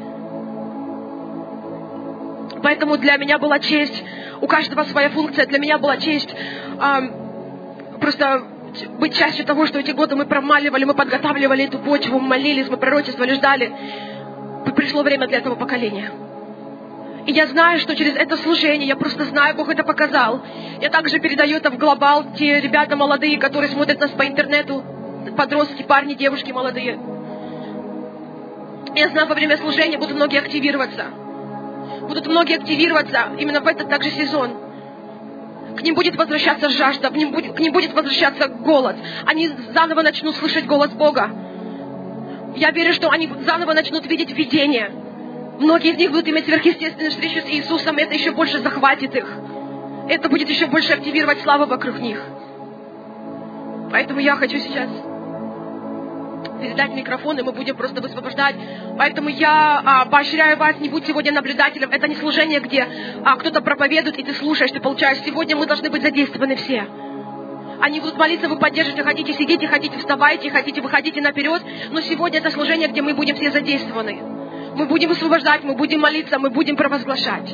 Поэтому для меня была честь, у каждого своя функция, для меня была честь просто быть частью того, что эти годы мы промаливали, мы подготавливали эту почву, мы молились, мы пророчествовали, ждали. Пришло время для этого поколения. И я знаю, что через это служение, я просто знаю, Бог это показал. Я также передаю это в глобал, те ребята молодые, которые смотрят нас по интернету, подростки, парни, девушки молодые. Я знаю, во время служения будут многие активироваться. Будут многие активироваться именно в этот также сезон. К ним будет возвращаться жажда, к ним будет возвращаться голод. Они заново начнут слышать голос Бога. Я верю, что они заново начнут видеть видение. Многие из них будут иметь сверхъестественную встречу с Иисусом, и это еще больше захватит их. Это будет еще больше активировать славу вокруг них. Поэтому я хочу сейчас передать микрофон, и мы будем просто высвобождать. Поэтому я поощряю вас, не будь сегодня наблюдателем. Это не служение, где кто-то проповедует, и ты слушаешь, ты получаешь. Сегодня мы должны быть задействованы все. Они будут молиться, вы поддержите, хотите сидите, хотите вставайте, хотите выходите наперед. Но сегодня это служение, где мы будем все задействованы. Мы будем высвобождать, мы будем молиться, мы будем провозглашать.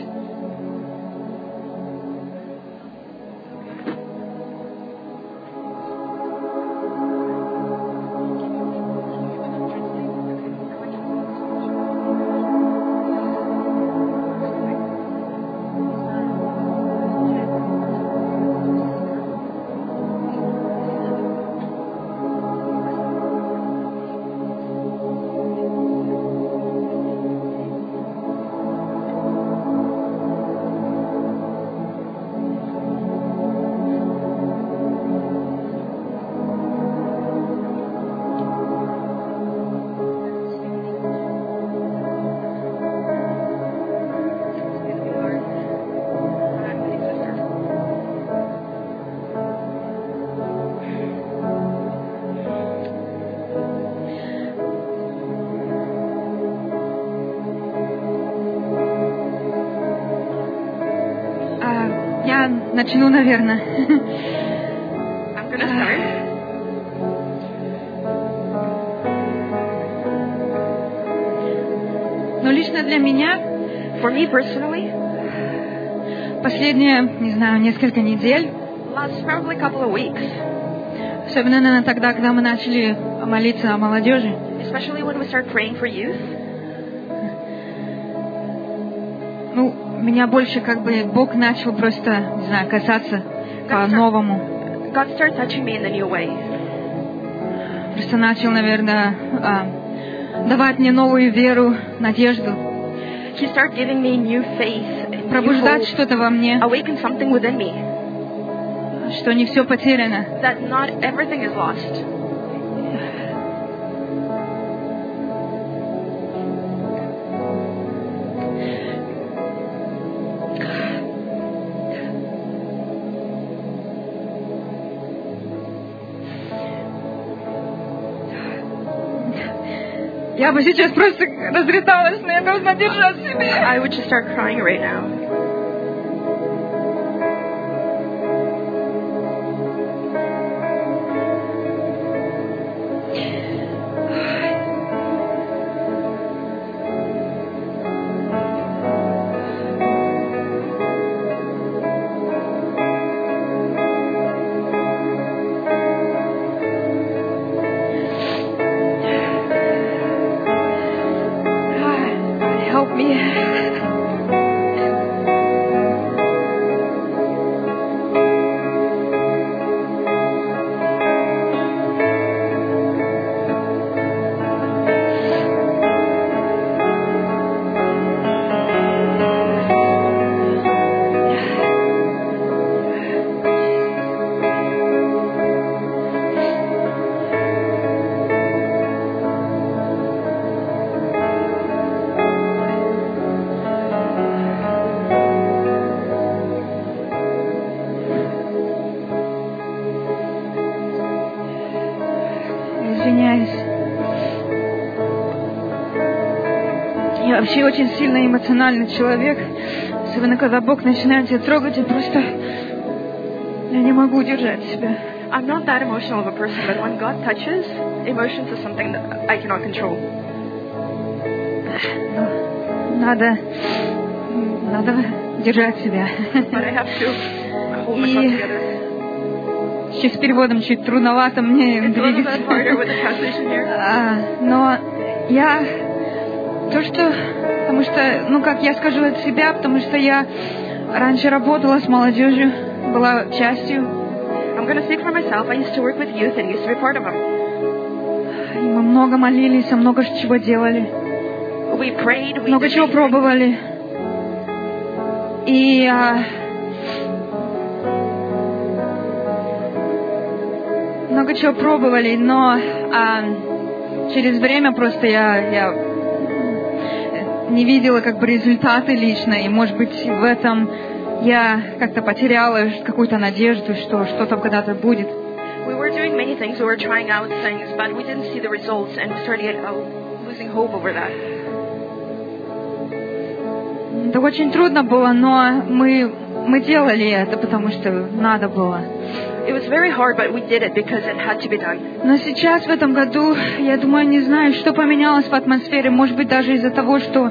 начну, наверное. I'm going to start. Но лично для меня For me personally, последние, не знаю, несколько недель, last probably a couple of weeks, особенно, наверное, тогда, когда мы начали молиться о молодежи, especially when we start praying for youth, ну, меня больше как бы Бог начал просто, не знаю, касаться по-новому. God started touching me in a new way. Просто начал, наверное, давать мне новую веру, надежду, He started giving me new faith, new пробуждать hope, что-то во мне, awaken something within me, что не все потеряно. that not everything is lost. Я бы сейчас просто разрыдалась, но я должна держать себя. I would just start crying right now. Help me. Извиняюсь. Я вообще очень сильно эмоциональный человек. Особенно, когда Бог начинает тебя трогать, я просто... Я не могу удержать себя. I'm not that emotional of a person, but when God touches, emotions is something that I cannot control. Надо держать себя. But I have to hold myself together. Еще с переводом чуть трудновато мне It's a little двигаться. bit harder with the translation here. Но я... Потому что, ну как я скажу от себя, потому что я раньше работала с молодежью, была частью. I'm going to speak for myself. I used to work with youth and used to be part of them. И мы много молились, много чего делали. We prayed. We Много did чего things. пробовали. И много чего пробовали, но через время просто я не видела как бы результаты лично, и может быть в этом я как-то потеряла какую-то надежду, что что-то когда-то будет. We were doing many things. We were trying out things, but we didn't see the results, and we started losing hope over that. Это очень трудно было, но мы делали это, потому что надо было. It was very hard, but we did it because it had to be done. Но сейчас, в этом году, я думаю, не знаю, что поменялось в атмосфере. Может быть, даже из-за того, что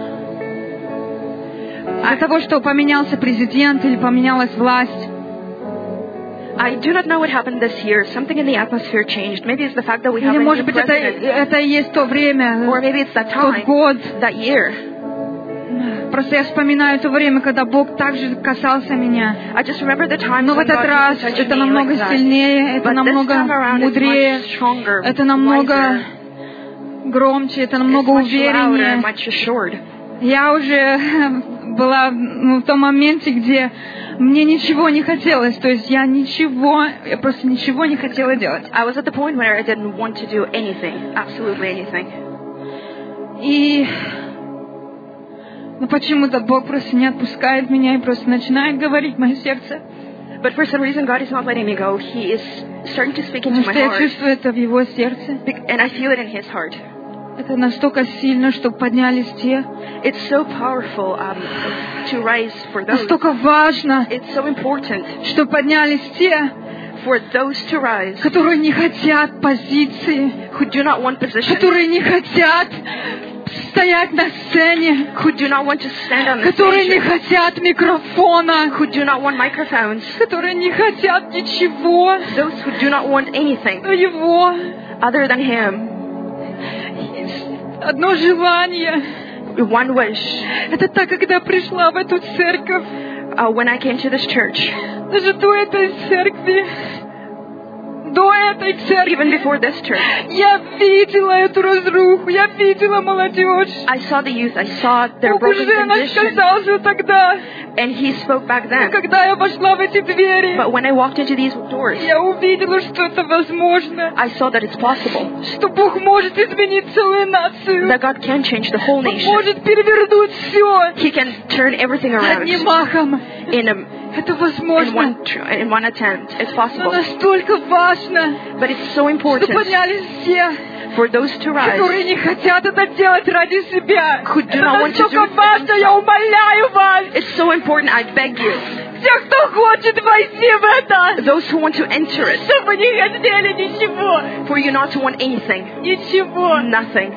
поменялся президент или поменялась власть. I do not know what happened this year. Something in the atmosphere changed. Maybe it's the fact that we have Или, a может new быть, president. это и есть то время, Or maybe it's that тот time, год. that year. Просто я вспоминаю то время, когда Бог также касался меня. I just remember the time Но в when этот God раз used to touch это me намного like that. сильнее, это But this намного time around it's мудрее, much stronger, это намного wiser, громче, это намного it's much louder, увереннее. much assured. Я уже была в том моменте, где мне ничего не хотелось, то есть я просто ничего не хотела делать. I was at the point where I didn't want to do anything, absolutely anything. И почему-то Бог просто не отпускает меня и просто начинает говорить в мое сердце. But for some reason, God is not letting me go. He is starting to speak into Потому my что я heart, чувствую это в Его сердце. and I feel it in His heart. Это настолько сильно, что поднялись те. It's so powerful to rise for those. Настолько важно, It's so important что поднялись те, for those to rise которые не хотят позиции, who do not want position, которые не хотят стоять на сцене, who do not want to stand on the которые не stage, хотят микрофона, who do not want microphones, которые не хотят ничего, those who do not want anything но Его. other than Him. Одно желание. One wish. Это так, когда пришла в эту церковь, When I came to this church, даже до этой церкви, до этой церкви, even before this church, я видела эту разруху, я видела молодежь. I saw the youth, I saw their Бог broken уже condition, сказал же тогда, and He spoke back then. когда я вошла в эти двери, But when I walked into these doors, я увидела, что это возможно, I saw that it's possible, что Бог может изменить целую нацию, that God can change the whole Он nation. может перевернуть все He can turn everything around одним махом. Это возможно. in one attempt. It's Но possible. настолько важно, But it's so что important поднялись все, for those to rise которые не хотят это делать ради себя. who do Это not want to do настолько it for важно, я themselves. умоляю вас, It's so important, I beg you, те, кто хочет войти в это, those who want to enter it, чтобы не хотели ничего, for you not to want anything, ничего, nothing,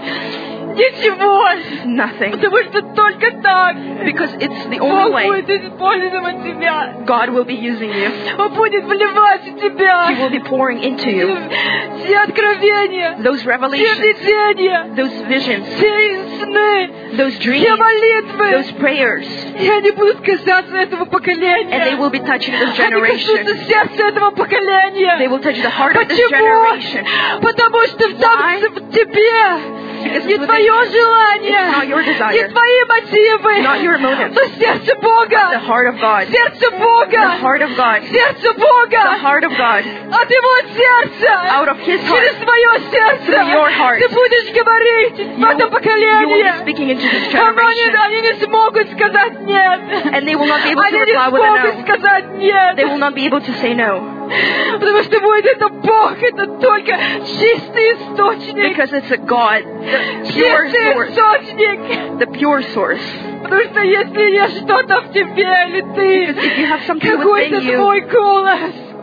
ничего. nothing, Потому что только так because it's the only Бог way будет использовать тебя. God will be using you. Он будет вливать в тебя He will be pouring into you все откровения, those все revelations, видения, those visions, все сны, those все dreams, молитвы. those prayers, И они будут касаться этого and they поколения. will be touching this Они generation. коснутся сердца этого поколения. They will touch the heart of this Почему? generation. Потому что Why? в тебе Because не it's твое within you. желание, It's not your desire. не твои мотивы, Not your motives. но сердце The Бога, heart of God. сердце The Бога, heart of God. сердце The Бога, heart of God. от Его сердца, Out of His через heart. твое сердце, Through your heart. ты будешь говорить в это You will be поколение. speaking into this Они generation. не смогут сказать нет. And they will not be able to Они не reply with a смогут no. сказать нет. They will not be able to say no. Потому что будет это Бог, это только чистый источник. Because it's a God, the pure Чистый source. источник. The pure source. Потому что если есть что-то в тебе, или Because if you have ты, something какой-то within you, твой голос,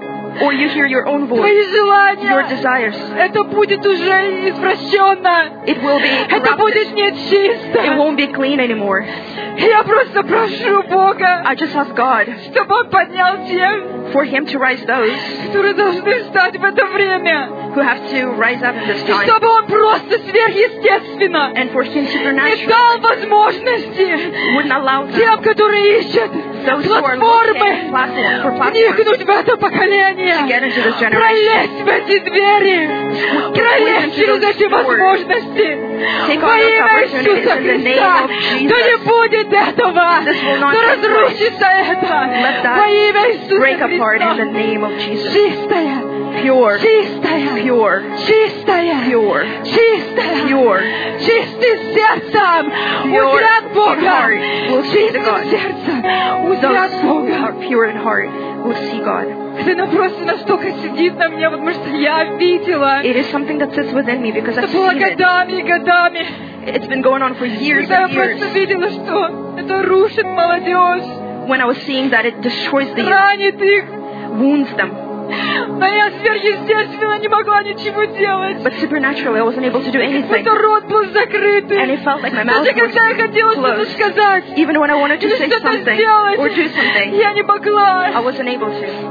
or you hear your own твои voice, your желания, desires, это будет уже извращенно. it will be Это corrupted. будет нечисто. It won't be clean anymore. Я просто прошу Бога, I just ask God чтобы Он поднял тех, for Him to rise those которые должны встать в это время. who have to rise up in this И time, чтобы Он просто сверхъестественно and for Him не supernatural дал возможности wouldn't allow them, тем, которые ищут those who are looking платформы, platform, for platforms, вникнуть в это to поколение, get into this generation, пролезть в эти двери, пролезть через эти возможности. take Во on those имя opportunities Иисуса in the name Христа, of да не Jesus. будет этого, This will not да take place. разрушится это. Let that Во имя Иисуса break apart in the Христа. name of Jesus. Чистая, Pure, чистая, pure, чистая, pure, чистая, pure, чистым сердцем Pure узрят in Бога, heart will see the чистым God. сердцем Those узрят who Бога. are pure in heart will see God. Это просто настолько сидит на мне, потому что я видела. It is something that sits within me because Это I've было seen it. годами и годами. It's been going on for years Когда я and years. просто видела, что это рушит молодежь, When I was seeing that it destroys the youth, ранит их. wounds them. Но я сверхъестественно не могла ничего делать. But supernaturally, I wasn't able to do anything. Это рот был And закрытый. it felt like my mouth Даже когда я хотела was что-то closed. сказать, Even when I wanted to или say что-то something сделать, or do something, я не могла. I wasn't able to.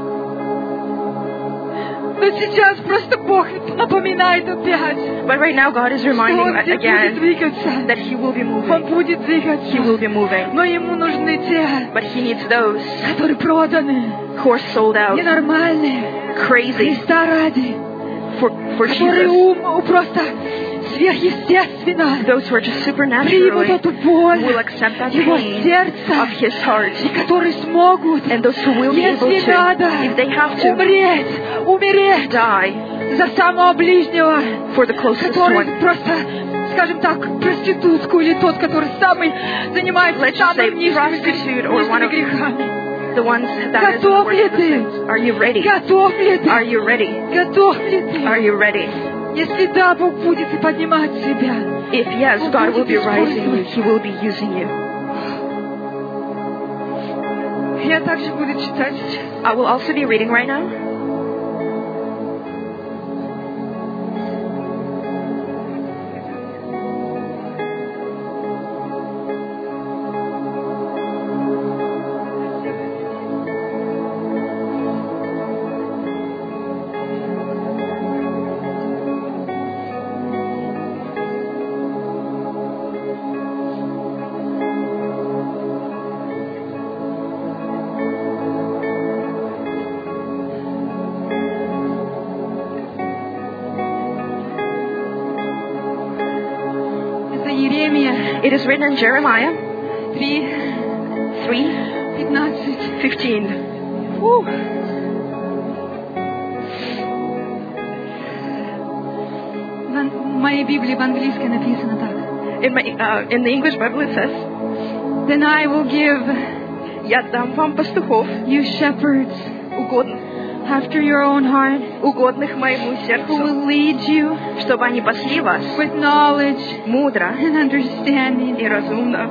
Но сейчас просто Бог напоминает опять, But right now, God is что reminding Он me будет again двигаться. that He will be Он moving. будет He двигаться. will be moving. Но Ему нужны те, But He needs those которые проданы, who are sold out, ненормальные, crazy Христа ради, for которые Jesus. просто сверхъестественно Those who are just примут supernaturally эту боль will accept that Его pain of сердца, His heart. и которые смогут, And those who will be able если to, надо, if they have to, умереть die за самого ближнего, for the closest который one. просто, скажем так, проститутку или тот, который самый занимается Let's just say самыми низкими prostitute or one of грехами. the ones that is the Готов worst ли of the ты? sins. Are you ready? Готов ли ты? Are you ready? Готов ли ты? Are you ready? Если да, Бог будет и поднимать тебя. If yes, God will be rising you. He will be using you. Я также буду читать сейчас. I will also be reading right now. It is written in Jeremiah 3:15. В моей Библии в английской написано так. In the English Bible it says, Then I will give я дам вам пастухов, you shepherds after your own heart, угодных моему who сердцу, will lead you чтобы они пасли вас with knowledge мудро and understanding. и разумно.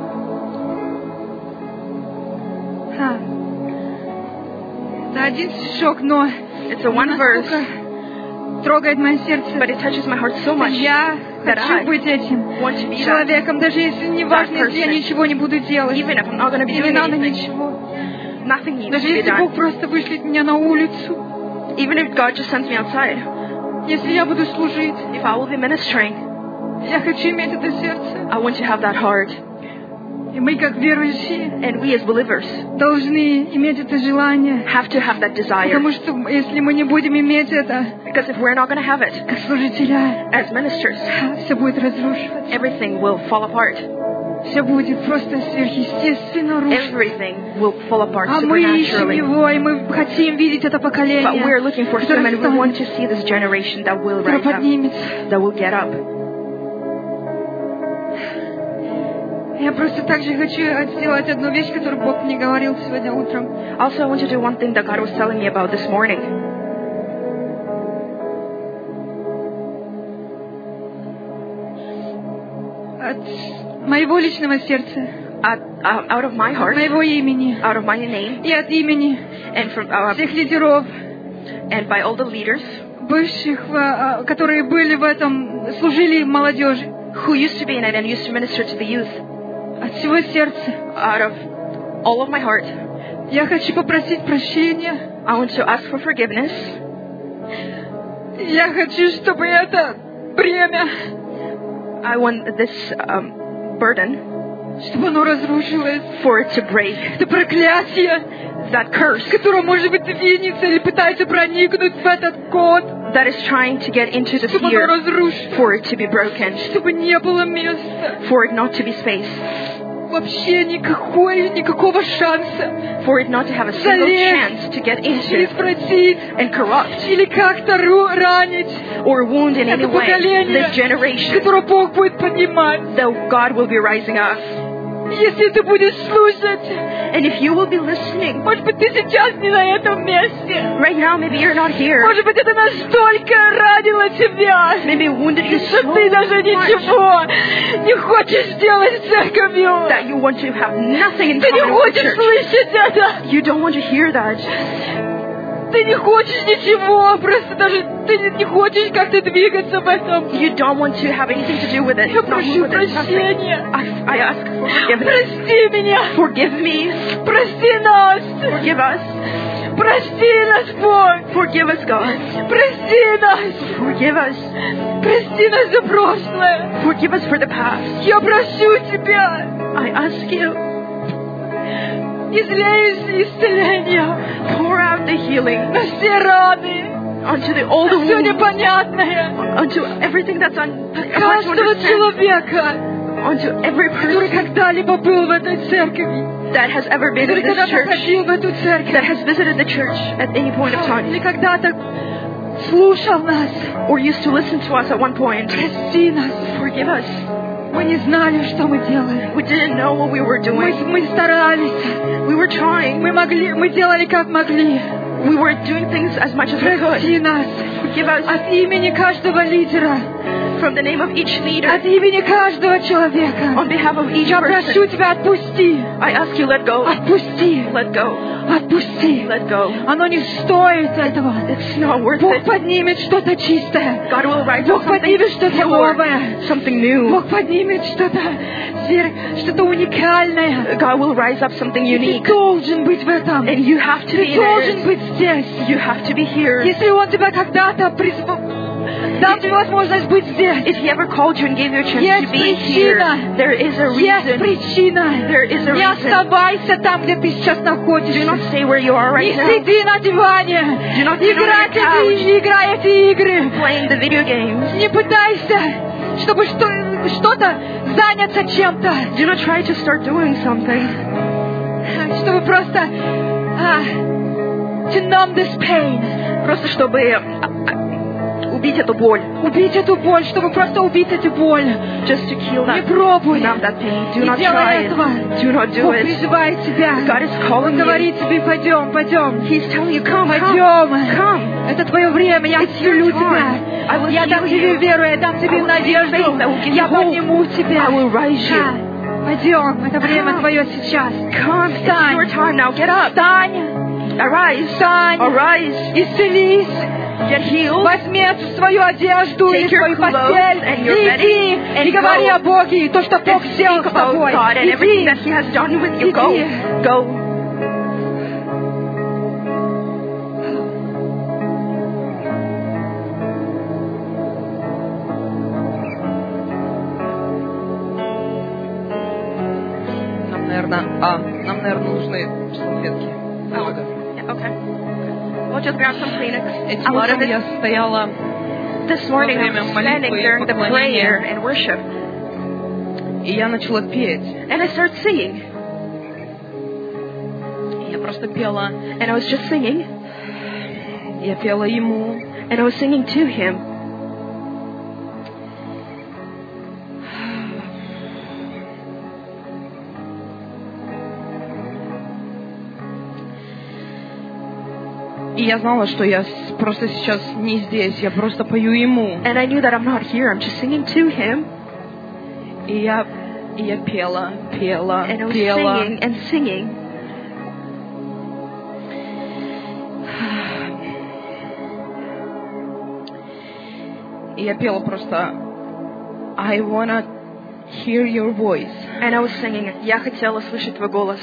Это один стишок, но It's a one verse, настолько трогает мое сердце. but it touches my heart so much Я that хочу I быть этим want to be that. человеком, даже если не важно, если я ничего не буду делать. Even if I'm not going to be И не doing надо anything, ничего. nothing needs Даже to be если Бог done. просто вышлет меня на улицу, Even if God just sends me outside, если я буду служить, if I will be ministering, я хочу иметь это сердце. I want to have that heart. И мы, как верующие, And we as believers должны иметь это желание. have to have that desire. Потому что если мы не будем иметь это, Because if we're not going to have it, как служителя, as ministers, все будет разрушиваться. everything will fall apart. Все будет просто сверхъестественно рушиться. Everything will fall apart А мы ищем supernaturally. Его, и мы хотим видеть это поколение, But we're looking for Him, которое and we want to see this generation that will rise up, поднимется. that will get up. Я просто также хочу сделать одну вещь, которую Бог мне говорил сегодня утром. Also, I want to do one thing that God was telling me about this morning. От моего личного сердца, Out of my от heart, моего имени out of my name, и от имени and from всех лидеров, and by all the leaders бывших, которые были в этом, служили молодежи, who used to be in it and used to minister to the youth, от всего сердца. out of all of my heart, Я хочу попросить прощения. I want to ask for forgiveness. Я хочу, чтобы это бремя, I want this burden чтобы оно разрушилось. for it to break. Это проклятие, That curse которое, может быть, двинется или пытается проникнуть в этот код, that is trying to get into the чтобы оно sphere, разрушилось, for it to be broken, чтобы не было места. for it not to be space, Вообще никакого шанса for it not to have a single chance to get или into спросить, and corrupt или как-то ранить or wound in any это way поколение, this generation которое Бог будет поднимать. that God will be rising up. Если ты будешь слушать, And if you will be listening, может быть, ты сейчас не на этом месте. right now maybe you're not here, Может быть, это настолько ранило тебя, maybe it wounded you что so ты даже much ничего не хочешь делать с церковью. that you want to have nothing in Ты не common with the хочешь church. слышать это. You don't want to hear that. Ты не хочешь ничего, просто даже ты не хочешь как-то двигаться в этом. You don't want to have anything to do with it. Я Not прошу move with it, nothing. прощения. I ask for forgiveness. Прости меня. Forgive me. Прости нас. Forgive us. Прости нас, Бог. Forgive us, God. Прости нас. Forgive us. Прости нас за прошлое. Forgive us for the past. Я прошу Тебя. I ask you, Излей исцеление pour out the healing на все раны, onto all the на все wounds, непонятное, onto everything that's hard to каждого understand, человека, onto every который person когда-либо был в этой церкви, that has ever been который in this когда-то church, ходил в эту that церковь, has visited the church at any point of или time, когда-то слушал нас. or used to listen to us at one point. Прости нас. Forgive us. Мы не знали, что мы делали. We didn't know what we were doing. Мы старались. We were trying. Мы делали как могли. We were doing things as much as we Прости could. нас Forgive us от имени каждого лидера, from the name of each leader, от имени каждого человека. on behalf of each Я прошу person. Тебя, отпусти, I ask you, let go. отпусти, Let go. отпусти. Let go. Оно не стоит этого. It's not worth Бог it. поднимет что-то чистое. God will rise Бог up something поднимет что-то pure, новое. something new. Бог поднимет что-то уникальное. God will rise up something Ты unique. должен быть в этом. And you have to be Ты in должен it. быть здесь. You have to be here. Если Он тебя когда-то дал тебе возможность быть здесь, If He ever called you and gave you a chance есть to be here, причина. there is a Есть reason. причина. There is a Не reason. оставайся там, где ты сейчас Do находишься. not stay where you are Не right now. сиди на диване. Do not sit on Играй эти игры. Playing the video games. Не пытайся, чтобы что-то заняться чем-то. Do not try to start doing something. Чтобы просто to numb this pain. Просто чтобы убить эту боль. Убить эту боль, чтобы просто убить эту боль. Just to kill Не that, пробуй. numb that pain. Do Не not делай try этого. it. Do not do Бог it. призывает тебя. God is Он calling you. говорит тебе, пойдем. He's telling you, come, Пойдем. come. Это твое время, я It's your исцелю time. тебя. I will Я дам heal тебе you. веру, я дам тебе I will give you надежду. faith. I will give you Я hope. подниму тебя. I will rise you. Пойдем, это время Come. твое сейчас. Come, it's Встань. your time now. Get up. Встань, Arise. встань, Arise. исцелись. Get healed. Возьми свою одежду Take или your свою clothes постель. and your Иди bedding and и говори go. о Боге, и то, что Бог And сделал speak с about тобой. God and everything Иди. that He has done with you. Иди. Go. Нам, наверное, нужны салфетки. Okay. We'll just grab some Kleenex. Этим утром я стояла This morning I was standing during the prayer and worship, и я начала петь. and I started singing. Я просто пела. And I was just singing, Я пела ему. and I was singing to Him. И я знала, что я просто сейчас не здесь. Я просто пою ему. And I knew that I'm not here. I'm just singing to Him. И я пела, And I was пела. singing and singing. И я пела просто I wanna hear your voice. And I was singing, я хотела слышать Твой голос.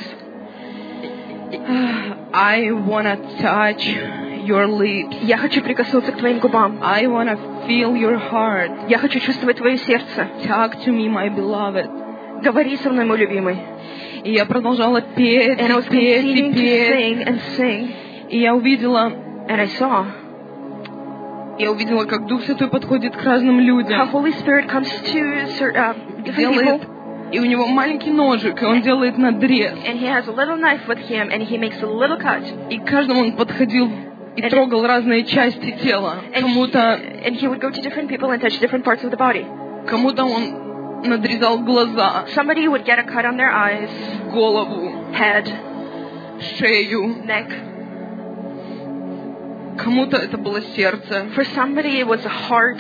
I wanna touch your lips. Я хочу прикоснуться к Твоим губам. I wanna feel your heart. Я хочу чувствовать Твое сердце. Talk to me, my beloved. Говори со мной, мой любимый. И я продолжала петь, And I was петь и continuing to петь. sing and sing. И я увидела, And I saw как Дух Святой подходит к разным how людям. Holy Spirit comes to different Делает, people. и у него маленький ножик, и он делает надрез. And He has a little knife with Him, and He makes a little cut. И каждому он подходил и трогал разные части тела. And He would go to different people and touch different parts of the body. Кому-то он надрезал глаза, Somebody would get a cut on their eyes, голову, head, шею. neck. Кому-то это было сердце. For somebody it was a heart.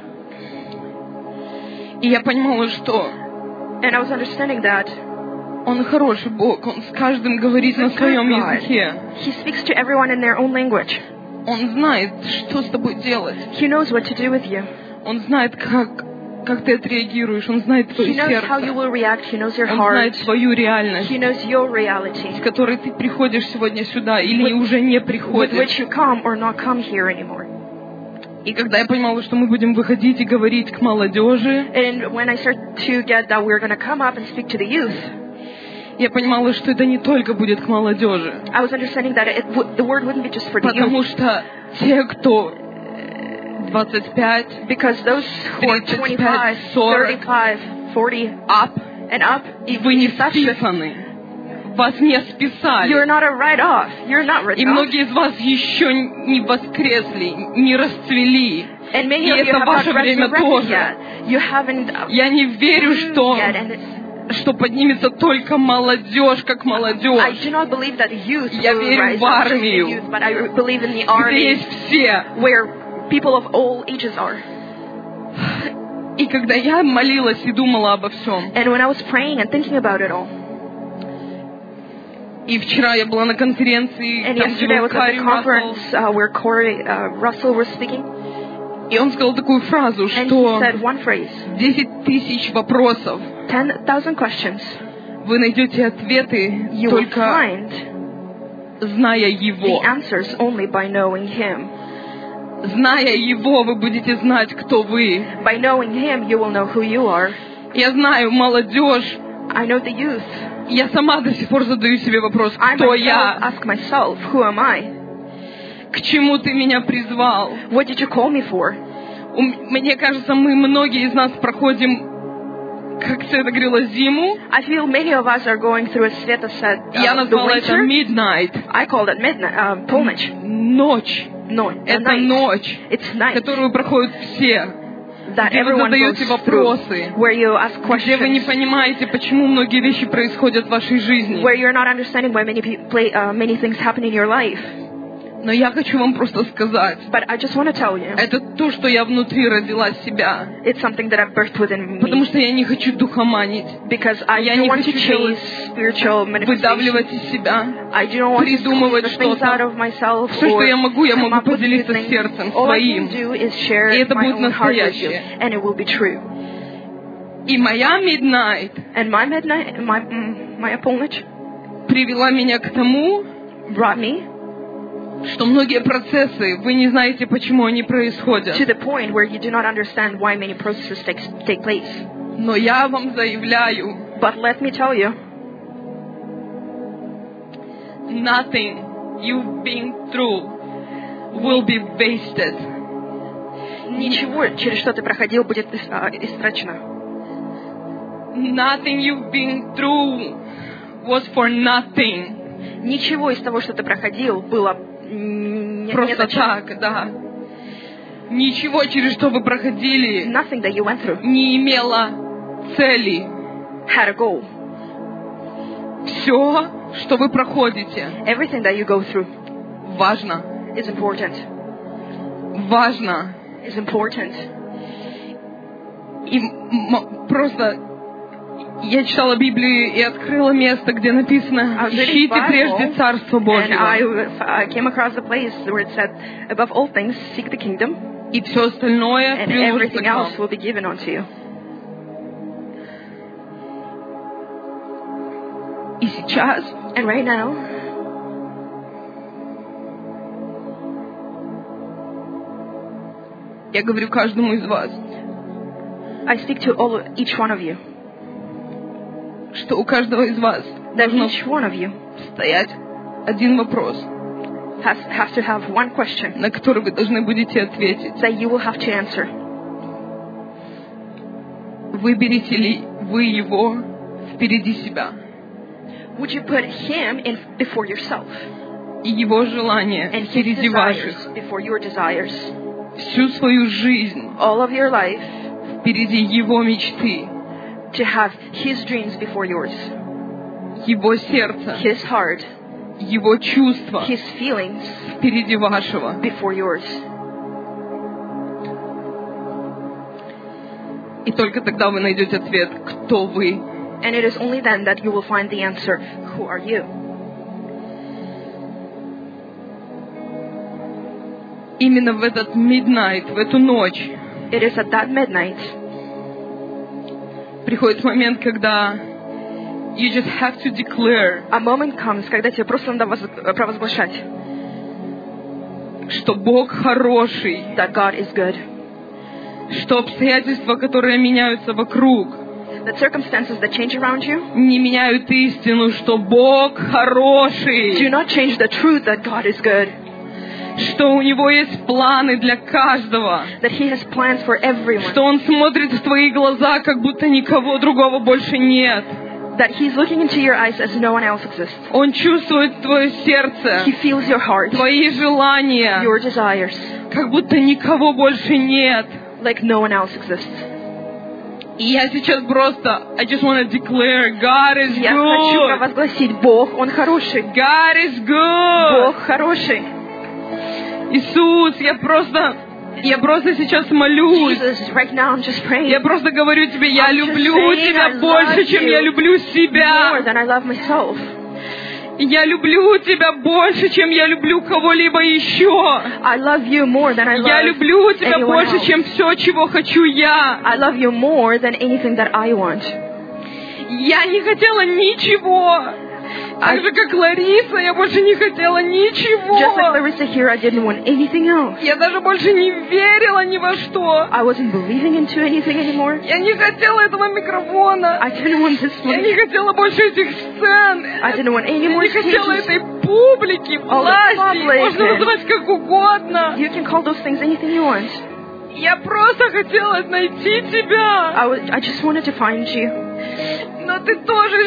И я понимала, что And I was understanding that Он хороший Бог. Он с каждым говорит на своем языке. He speaks to everyone in their own language. Он знает, что с тобой делать. He knows what to do with you. Он знает, как ты отреагируешь. Он знает твое He knows how you сердце. will react. He knows your Он heart. знает свою реальность, He knows your reality, с которой ты приходишь сегодня сюда или уже не with приходишь. which you come or not come here anymore. И когда я понимала, что мы будем выходить и говорить к молодежи, And when I started to get that we're going to come up and speak to the youth, я понимала, что это не только будет к молодежи. I was understanding that the word wouldn't be just for the youth. Потому что те, кто 25, Because those who are 25, 35, 40 up, and up, и вы не списаны. Вас не списали. you're not a write-off. You're not И written off. многие из вас еще не воскресли, не расцвели. And many И of you это have ваше not время resurrected тоже. yet. You haven't Я не верю, что yet, and что поднимется только молодежь, как I молодежь. do not believe that youth Я will верю rise в up just in армию, youth, but I believe in the где army есть все. where people of all ages are. И когда я молилась и думала обо всем, And when I was praying and thinking about it all, и вчера я была на конференции, and там, где yesterday I был was at Кари the Рассел, conference where Corey Russell was speaking, и он сказал такую фразу, and he что said one phrase, 10 тысяч вопросов, 10,000 questions, вы найдете ответы you will только find зная the Его. answers only by knowing Him. Зная Его, вы будете знать, кто вы. By knowing Him, you will know who you are. Я знаю, молодежь, I know the youth. я сама до сих пор задаю себе вопрос, I кто myself я, ask myself, who am I? к чему ты меня призвал. What did you call me for? Мне кажется, мы, многие из нас проходим, как Света говорила, зиму. I feel many of us are going through, as Sveta said, Я the назвала это winter. midnight. I call it midnight, полночь. Ночь. No, Это night. ночь, It's night которую проходят все. that Где вы everyone goes задаете through, вопросы, where you ask где вы не questions, понимаете, почему многие вещи происходят в вашей жизни. where you're not understanding why many things happen in your life. Но я хочу вам просто сказать, But I just want to tell you, это то, что я внутри родила себя. it's something that I've birthed within Потому me. что я не хочу духоманить, Because I Я don't не want to хочу chase spiritual manifestations. выдавливать из себя. I do not want to придумывать squeeze the things что-то. out of myself. Все, что or я могу come up with new поделиться things. сердцем All I своим. can do is share И это my будет own heart with you, настоящее. and it will be true. И моя midnight And my midnight, my полночь привела меня к тому, brought me что многие процессы, вы не знаете, почему они происходят. to the point where you do not understand why many processes take place. Но я вам заявляю, But let me tell you, nothing you've been through will be wasted. ничего, через что ты проходил, будет истрачено. Nothing you've been through was for nothing. Ничего из того, что ты проходил, было Просто так, да. Ничего, через что вы проходили, Nothing that you went through не имело цели. had a goal. Все, что вы проходите, Everything that you go through важно. is important. Важно. Is important. И просто я читала Библию и открыла место, где написано: «Ищите прежде Царство And Божьего, I came across a place where it said, above all things, seek the kingdom, и все остальное and приложится everything к вам». else will be given unto you. И сейчас And right now, я говорю каждому из вас, I speak to each one of you, что у каждого из вас that должен each one of you стоять один вопрос, has to have one question на который вы должны будете ответить. that you will have to answer. Выберете ли вы его впереди себя? Would you put him before yourself И его желания and his впереди ваших? desires before your desires? Всю свою жизнь All of your life впереди его мечты, to have his dreams before yours, его сердце, his heart, его чувства his feelings впереди вашего. before yours. И только тогда вы найдете ответ, кто вы. And it is only then that you will find the answer, who are you? Именно в этот midnight, в эту ночь, It is at that midnight приходит момент, когда you just have to declare, a moment comes, когда тебе просто надо провозглашать, что Бог хороший, that God is good. что обстоятельства, которые меняются вокруг, The circumstances that change around you не меняют истину, что Бог do хороший, not change the truth that God is good, что у Него есть планы для каждого, that He has plans for everyone, что Он смотрит в твои глаза, как будто никого другого больше нет. that He's looking into your eyes as no one else exists. Он чувствует твое сердце, He feels your heart, твои желания, your desires, как будто никого больше нет. like no one else exists. И я сейчас просто, I just want to declare, God is Я хочу good. провозгласить, Бог, Он хороший. God is good. Бог хороший. Иисус, я просто сейчас молюсь. Jesus, right now I'm just praying. Я просто говорю тебе, я I'm just люблю saying, тебя I больше, love чем you я люблю себя. more than I love myself. Я люблю тебя больше, чем я люблю кого-либо еще. I love you more than I love Я люблю тебя anyone больше, else. чем все, чего хочу я. I love you more than anything that I want. Я не хотела ничего. Так же, как Лариса, я больше не хотела Just like ничего. Larissa here, I didn't want anything else. Я даже больше не верила ни во что. I wasn't believing into anything anymore. Я не хотела этого микрофона. I didn't want this Я не money. хотела больше этих сцен. I didn't want any Я more не хотела stages. этой публики, власти. public. Можно называть как угодно. You can call those things anything you want. Я просто хотела найти тебя. I just wanted to find you. Но ты тоже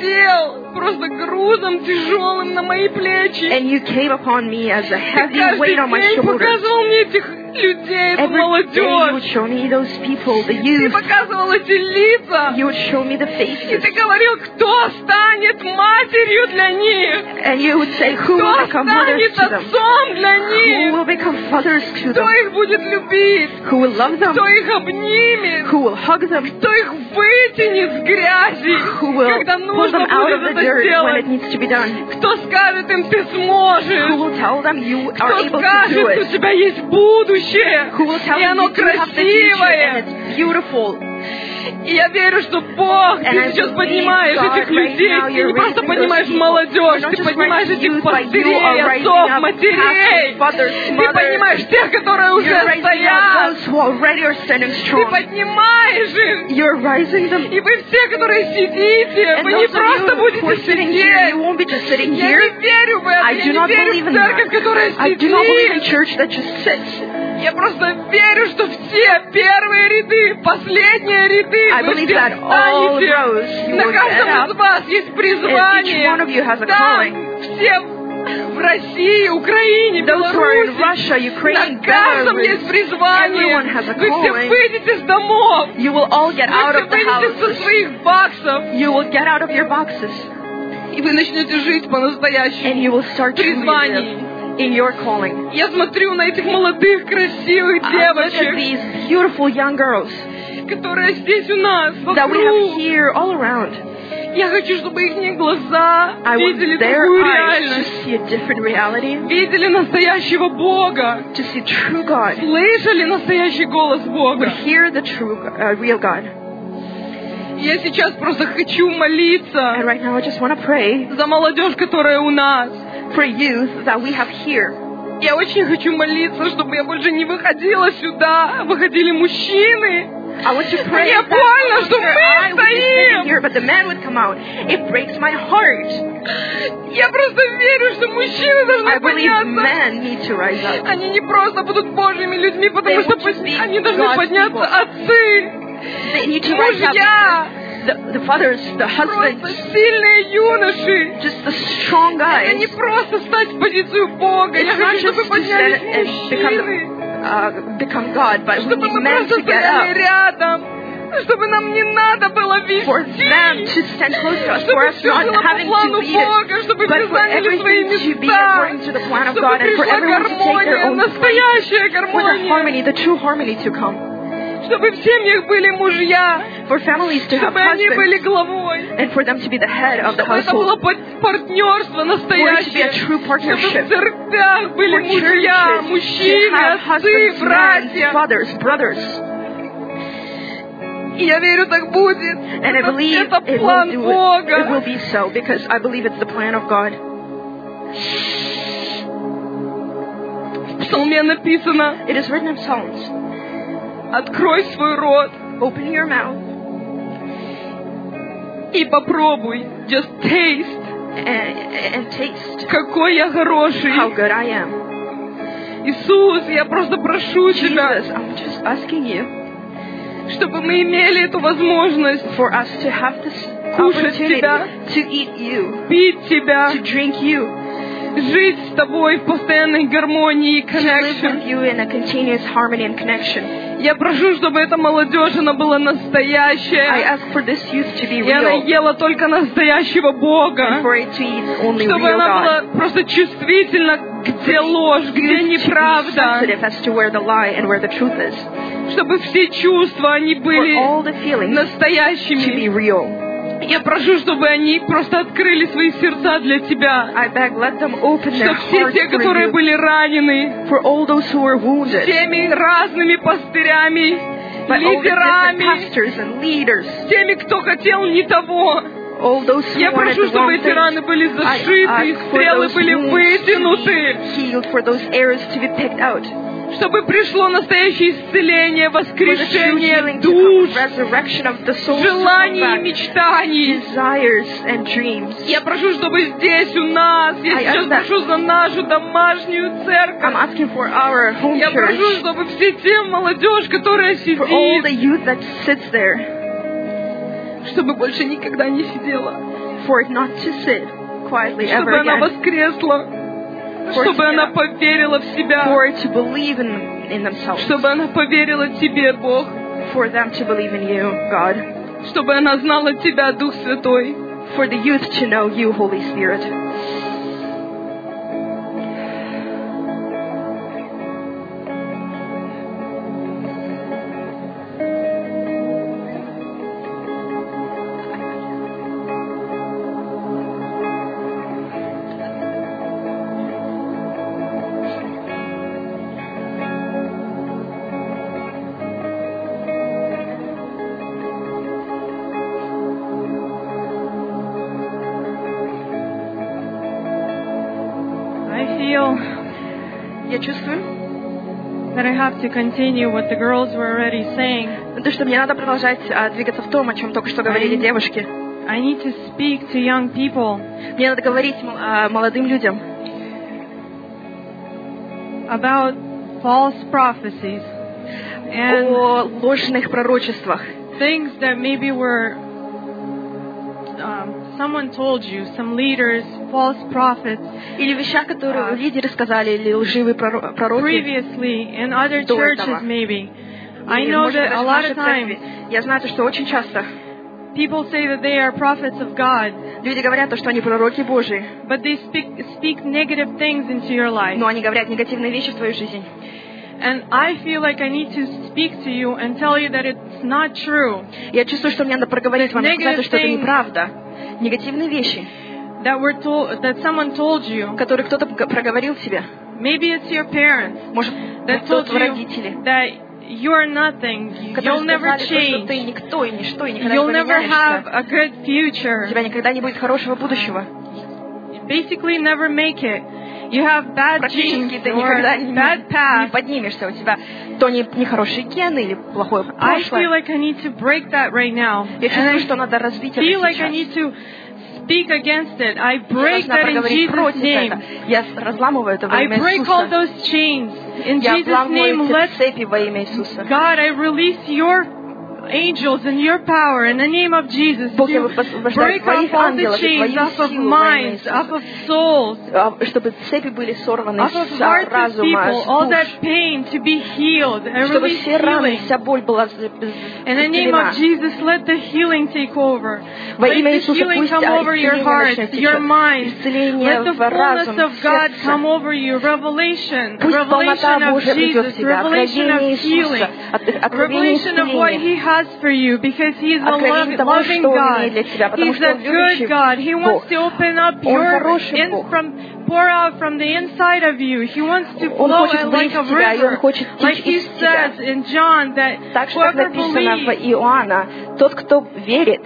сел просто грузом тяжелым на мои плечи. And you came upon me as a Ты heavy каждый weight on my день shoulders. показывал мне этих людей, эту Every day you would молодежь. show me those people, the Ты youth. показывал эти лица. You would show me the И faces. ты говорил, кто станет матерью для них? And you would say, who will Кто become mothers станет to them? отцом для Who них? will become fathers to Кто them? их будет любить? Who will love them? Кто их обнимет? Who will hug them? Кто их вытянет с грязи, Who will когда pull нужно them out of будет the это dirt when it сделать? needs to be done? Кто скажет им, ты Who сможешь? will tell them you are Кто able to do скажет, у it? тебя есть будущее, Who will tell и them оно you do have the future and красивое? it's beautiful? И я верю, что Бог, And ты I сейчас believe, поднимаешь God, этих right людей, now ты you're не просто raising поднимаешь those people. молодежь, You're not ты just поднимаешь raising этих youth, but you пастырей, are raising отцов, up матерей. pastors, fathers, Ты mothers. поднимаешь тех, которые уже You're raising up стоят. those who already are standing Ты strong. поднимаешь их. You're rising them. И вы все, которые сидите, And вы не those of просто you who are будете sitting here, сидеть. you won't be just sitting Я here. не верю в это, I я do не not верю believe в in церковь, которая that. I do not believe in сидит. church that just sits. Я просто верю, что все первые ряды, последние ряды, I вы believe все that all встанете. rows you На will get каждом up. из вас есть And призвание. each one of you has a Там calling. все в России, Украине, Those who are in Беларуси. Russia, Ukraine, На каждом есть Belarus, призвание. everyone has a Вы все calling. выйдете с домов. You will all get Вы out все of the выйдете со houses. своих баксов. You will get out of your boxes. И вы начнете жить And по-настоящему. you will start to Призвании. live in your calling. Я смотрю на этих молодых, красивых Look at девочек, these beautiful young girls которые здесь у нас, that we have вокруг. here all around. Я хочу, чтобы их глаза I want видели their другую eyes to реальность, see a different reality, видели настоящего Бога, to see true God, слышали настоящий голос would Бога. hear the true, real God. Я сейчас просто хочу And молиться right now I just want to pray за молодежь, которая у нас. for youth that we have here. Я очень хочу молиться, чтобы я больше не выходила сюда, выходили мужчины. I want to pray Мне that больно, no что longer мы I would be sitting стоим. here, but the man would come out. It breaks my heart. Я просто верю, что мужчины I должны believe подняться. men need to rise up. Они не просто будут Божьими людьми, потому They что won't just be они должны God's подняться people. отцы, They need to rise up. мужья, The fathers, the husbands, просто сильные юноши. just the strong Это guys. не просто стать в позицию Бога. Я It's not хочу, just чтобы to поднялись stand and мужчины, become God, but we чтобы need мы men просто to get стояли up. рядом, чтобы нам не надо было For them вести, to stand close to us, for чтобы us все not было по having плану to be Бога, чтобы but все for заняли свои everything to be места, according to the plan of чтобы God, and for пришла everyone to take their гармония, own place, настоящая for the гармония, harmony, the true harmony to come, чтобы в семьях были мужья, for families to have чтобы они были husbands, главой, and for them to be the head of the чтобы это было household, партнерство for it to be a настоящее, true чтобы в partnership, церквях были for мужья, churches to мужчины, have отцы, husbands, men, братья. fathers, brothers. И я верю, так будет. And I believe Это it план will Бога. be so, because I believe it's the plan of God. В Псалме написано: It is written in Psalms, открой свой рот open your mouth и попробуй. Just taste. and taste Какой я хороший. how good I am. Иисус, я просто прошу Тебя, Jesus, I'm just asking you чтобы мы имели эту возможность for us to have this Кушать opportunity Тебя. to eat you, пить Тебя, to drink you, жить с Тобой в постоянной гармонии и to live connection. with you in a continuous harmony and connection. Я прошу, чтобы эта молодежь, она была I настоящая. ask for this youth to be И она real, ела только настоящего and Бога. for it to eat only Чтобы real она God. была просто чувствительна, где ложь, где Youth to be неправда. sensitive as to where the lie and where the truth is. Чтобы все чувства, они For были all the feelings to be настоящими. real. Я прошу, чтобы они просто открыли свои сердца для Тебя. I beg, let them open their Чтобы все hearts те, for которые you. были ранены, For all those who were wounded. всеми разными пастырями, By all the different лидерами, pastors and leaders. теми, кто хотел не того. All those who Я wanted прошу, the чтобы wrong эти раны things. были I зашиты, ask for стрелы those были wounds to вытянуты, be healed, for those arrows to be picked out. чтобы пришло настоящее исцеление, For the true воскрешение healing to душ, come, resurrection of the soul, желаний и мечтаний. desires and dreams. Я прошу, чтобы здесь у нас, я I сейчас ask that. прошу за нашу домашнюю I'm церковь. asking for our home Я прошу, church, чтобы все те молодежь, которая for all the сидит, youth that sits there, чтобы больше никогда не сидела, for it not to sit quietly ever чтобы она again, воскресла, чтобы она поверила в себя, for it to believe in themselves, чтобы она поверила Тебе, Бог, for them to believe in you, God, чтобы она знала Тебя, Дух Святой. for the youth to know you, Holy Spirit. I feel Я чувствую, that I have to continue what the girls were already saying. что мне надо продолжать двигаться в том, о чем только что говорили девушки. I need to speak to young people Мне надо говорить молодым людям about false prophecies and о ложных пророчествах. things that maybe were someone told you, some leaders, false prophets Или вещах, которые лидеры сказали, или лживые пророки. previously in other До churches этого. maybe. I И, know может быть, that a в lot нашей of times церкви. Я знаю, что очень часто people say that they are prophets of God, люди говорят, что они пророки Божии, but they speak negative things into your life. но они говорят негативные вещи в твою жизнь. And I feel like I need to speak to you and tell you that it's not true. Я чувствую, что мне надо проговорить вам, Negative сказать, что это things. неправда. Негативные вещи, That were told, that someone told you. которые кто-то проговорил тебе. Maybe it's your parents Может, that кто-то told you родители, that you are nothing. которые You'll never сказали, что ты change. никто и ничто, и никогда You'll не never have поменяешься. a good У future. тебя никогда не будет хорошего будущего. Basically, never make it. You have bad genes Практически ты or никогда bad не past. поднимешься. У тебя то нехорошие гены или плохое I feel прошлое. like I need to break that right now. Я And чувствую, I что надо развить это feel like I сейчас. need to speak against it. I Я break должна that in проговорить Jesus' против name. этого. Я разламываю это во I имя break all Иисуса. those chains. In Я Jesus' name, обламываю let эти цепи во имя Иисуса. God, I release your angels and your power in the name of Jesus Бог, я to высвобождаю break твоих off all the ангелов и chains твою off of силу во имя minds, off Иисуса. of souls, Чтобы цепи были сорваны off of с hearts of разума, people, с all душ. that pain to be healed. I Чтобы release все раны, healing. вся боль была In the name of исцелена. Jesus, let the healing take over. Во Let имя the Иисуса healing пусть come over your исцеление hearts, начнет your течь. mind. Исцеление Let the в fullness разум, of в God сердце. come over you. Revelation. Пусть полнота Revelation of Божья придет в Jesus. тебя. Revelation Откровение of healing. Иисуса. Откровение Revelation of what исцеления. He has for you, because He is a Откровение того, loving что Он God. имеет для тебя, потому He's что a Он любящий good God. He wants Бог. to open up Он your хороший Бог. pour out from the inside of you. He wants to Он flow хочет like влить a в тебя, и Он river, хочет like течь He из тебя. says in John that Так что, как whoever написано в believes, Иоанна, тот, кто верит,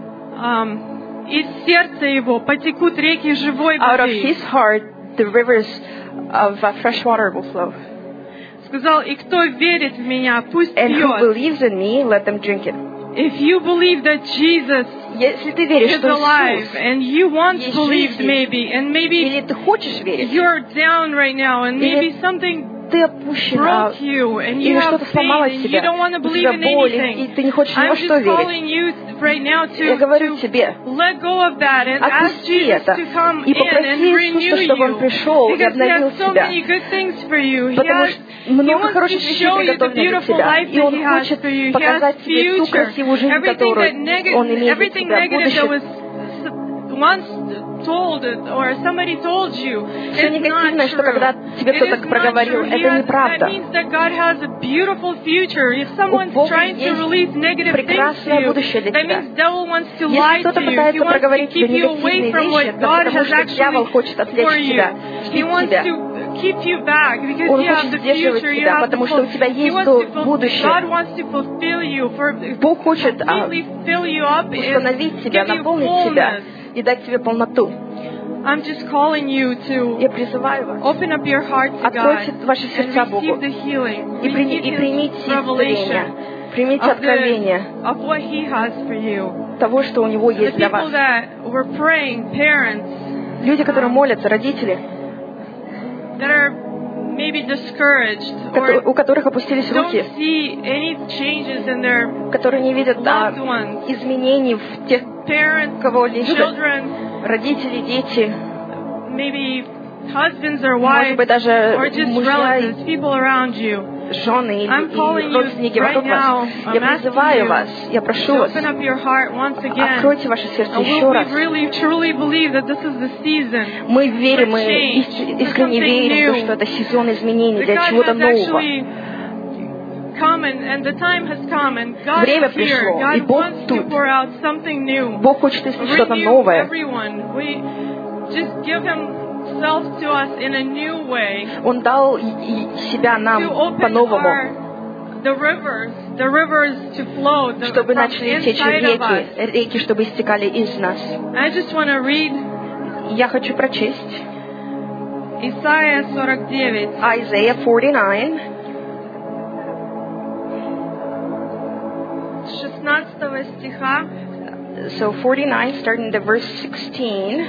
из сердца его потекут реки живой out of воды. his heart, the rivers of fresh water will flow. Сказал, и кто верит в меня, пусть And who пьет. believes in me, let them drink it. If you believe that Jesus Если ты веришь, is что alive, Иисус, and you once есть believed жизнь, maybe, and maybe или ты хочешь верить, you're down right now, and maybe something ты опущен, broke you and you или have что-то сломало pain and you тебя, don't want to у believe тебя in боль, и anything. ты не хочешь ни I'm во just что верить. calling you right now Я говорю to тебе, let go of that and ask отпусти Jesus это to come и in and попроси renew Иисуса, чтобы Он you. пришел и Because He обновил has so тебя. many good things for you. He Потому has, что He много wants to хороших вещей show you the приготовлено для beautiful тебя. life И that Он He has хочет for you. He has показать тебе ту future. красивую жизнь, Everything которую that Он имеет для everything тебя, negative that будущее. was once told or somebody told you, Все it's not негативное, что когда true. тебе It кто-то is not проговорил, true. это неправда. That means that God has a beautiful future. If У someone's Бога trying to есть release negative things to прекрасное you, будущее для that тебя. means devil wants to Если lie кто-то to you. He пытается wants to проговорить тебе keep you away негативные from вещи, what это God потому has что дьявол actually хочет for отвлечь you. тебя, He сбить wants тебя. to keep you back because Он you have хочет the сдерживать future. You тебя, have потому the что у тебя He есть wants to будущее. God wants to fulfill you, Бог хочет completely fill you up and установить тебя, give you наполнить тебя fullness. и дать тебе полноту. I'm just calling you to Я призываю вас, open up your heart to откройте God ваши and сердца Богу receive the healing, и receive примите His revelation примите откровение of what He has for you. того, что у Него The есть для people вас. that were praying, parents Люди, которые молятся, родители, that are maybe discouraged or у которых опустились руки, don't see any changes in their которые не видят loved ones, изменений в тех, parents, кого они любят, children, родители, дети, maybe husbands or может wives, быть, даже or just мужья и relatives, people around you. жены I'm calling и you родственники right вокруг now. вас. I'm Я asking призываю you вас, я прошу to вас, open up your heart once again. откройте ваше сердце And еще we раз. really, truly believe that this is the season Мы верим, мы for change, искренне for something верим, new. что это сезон изменений that для God чего-то has нового. actually come and the time has come and God Время is here. пришло, и God Бог wants to тут. pour out something new. Бог хочет изменить что-то Renew новое. everyone. We just give Himself to us in a new way. Он дал себя To нам open по-новому, the rivers to flow чтобы from начали течь inside of us. реки, чтобы истекали из нас. I just want to read Я хочу прочесть Исайя 49. Isaiah 49, С 16 стиха. so 49, starting the verse 16.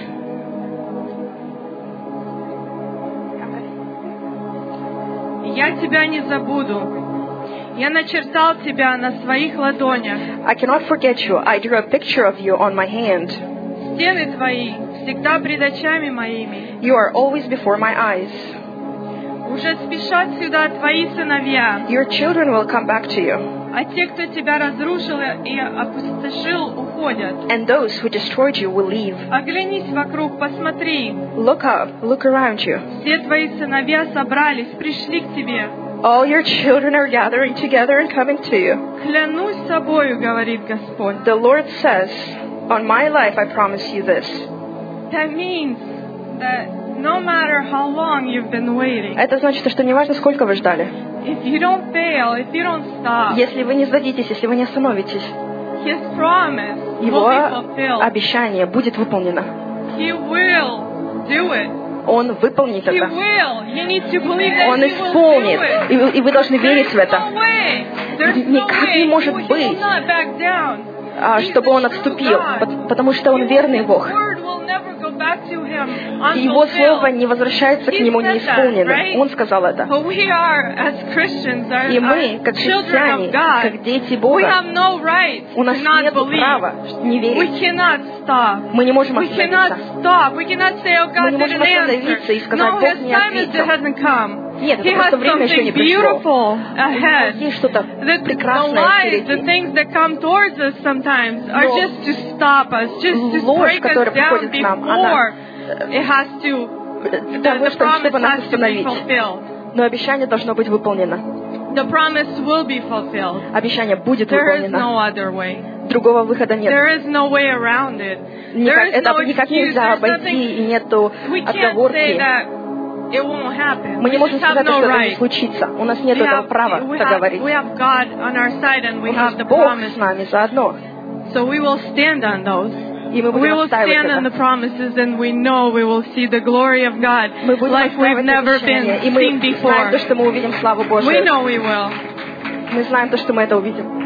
«Я тебя не забуду. Я начертал тебя на своих ладонях. I cannot forget you. I drew a picture of you on my hand. Стены твои всегда пред очами моими. You are always before my eyes. Уже спешат сюда твои сыновья, Your children will come back to you, а те, кто тебя разрушил и опустошил, уходят. and those who destroyed you will leave. Оглянись вокруг, посмотри. Look up, look around you. Все твои сыновья собрались, пришли к тебе. All your children are gathering together and coming to you. Клянусь собою, говорит Господь. The Lord says, on my life I promise you this. That means that no matter how long you've been waiting, Это значит, что неважно, сколько вы ждали. if you don't fail, if you don't stop, Если вы не сдадитесь, если вы не остановитесь, His promise Его will be fulfilled. обещание будет выполнено. He will do it. Он выполнит He это. will. You need to believe that Он He will исполнит. do it. И вы должны верить в это. There's no way. There's no Никак way. не может He will быть, not back down. чтобы он отступил, потому что он верный Бог. И Его слово не возвращается к Нему неисполненным. Он сказал это. И мы, как христиане, как дети Бога, у нас нет права не верить. Мы не можем остановиться. Мы не можем остановиться и сказать, Бог не ответил. Нет, это просто время еще не пришло. Есть что-то прекрасное впереди. Ложь, которая приходит к нам, она для того, чтобы нас остановить. Но обещание должно быть выполнено. Обещание будет выполнено. Другого выхода нет. Это никак нельзя обойти, и нету отговорки. Мы не можем сказать, что это не случится. У нас нет этого права так говорить. У нас Бог с нами заодно. И мы будем отстаивать это. Мы будем отстаивать обещание, и мы знаем то, что мы увидим славу Божию. Мы знаем то, что мы это увидим.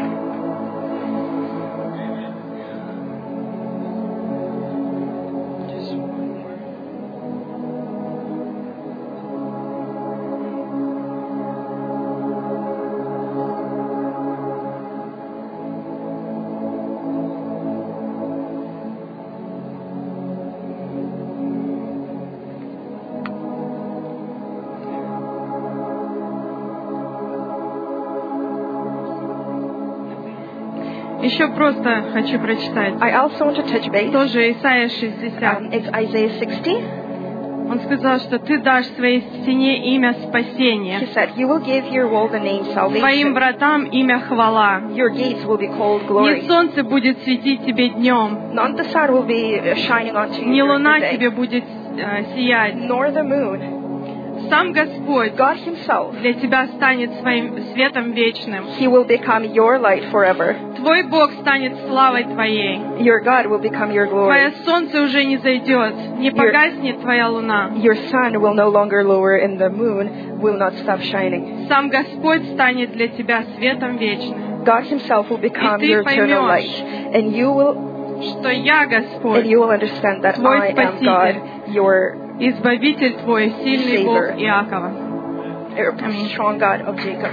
Еще просто хочу прочитать. I also want to touch base. Тоже Исайя 60. It's Isaiah 60. Он сказал, что ты дашь своей стене имя спасения. He said, "You will give your wall the name salvation. Твоим вратам имя хвала. Your gates will be called glory. Не солнце будет светить тебе днем. Not the sun will be shining onto you. Не луна тебе будет сиять. Nor the moon. Сам Господь God Himself. Для тебя станет своим светом вечным. He will become your light forever. Твой Бог станет славой твоей. Your God will become your glory. Твое солнце уже не зайдет, не погаснет твоя луна. Your sun will no longer lower, and the moon will not stop shining. Сам Господь станет для тебя светом вечным. God Himself will become your eternal light, and you will, что я Господь, and you will understand that I am God, your Избавитель твой, сильный Бог Иакова. Strong God of Jacob.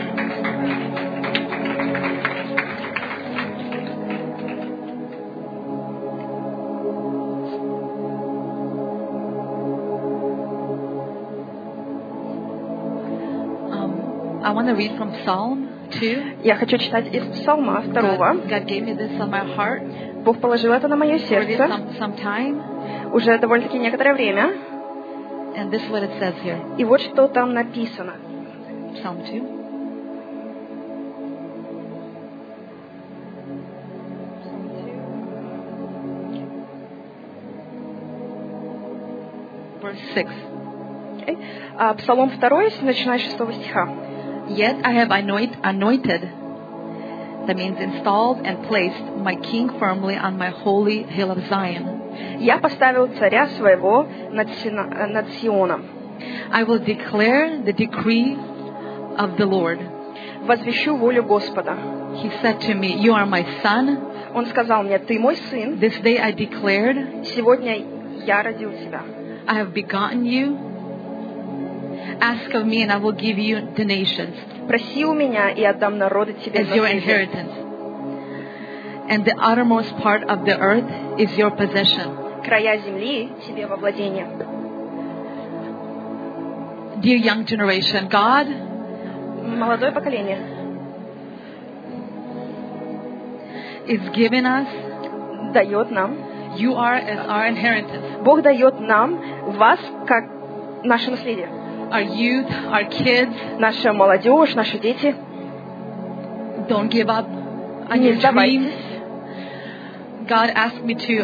I want to read from Psalm 2. Я хочу читать из Псалма 2. God gave me this on my heart. Бог положил это на мое сердце. Some time. Уже довольно-таки некоторое время. And this is what it says here. И вот что там написано. Psalm 2. Verse 6. Okay. Псалом 2, начиная с 6 стиха. Yet I have anointed, that means installed and placed my king firmly on my holy hill of Zion. Я поставил царя своего над Сионом. I will declare the decree of the Lord. Возвещу волю Господа. He said to me, "You are my son." Он сказал мне, ты мой сын. This day I declared. Сегодня я родил тебя. I have begotten you. Ask of me, and I will give you the nations. Проси у меня, и отдам народы тебе as your inheritance. And the uttermost part of the earth is your possession. Края земли тебе во владение. Dear young generation, God, молодое поколение, is giving us, дает нам, you are as our inheritance. Бог дает нам вас как наше наследие. Our youth, our kids, наша молодежь, наши дети. Don't give up on your dreams. God asked me to,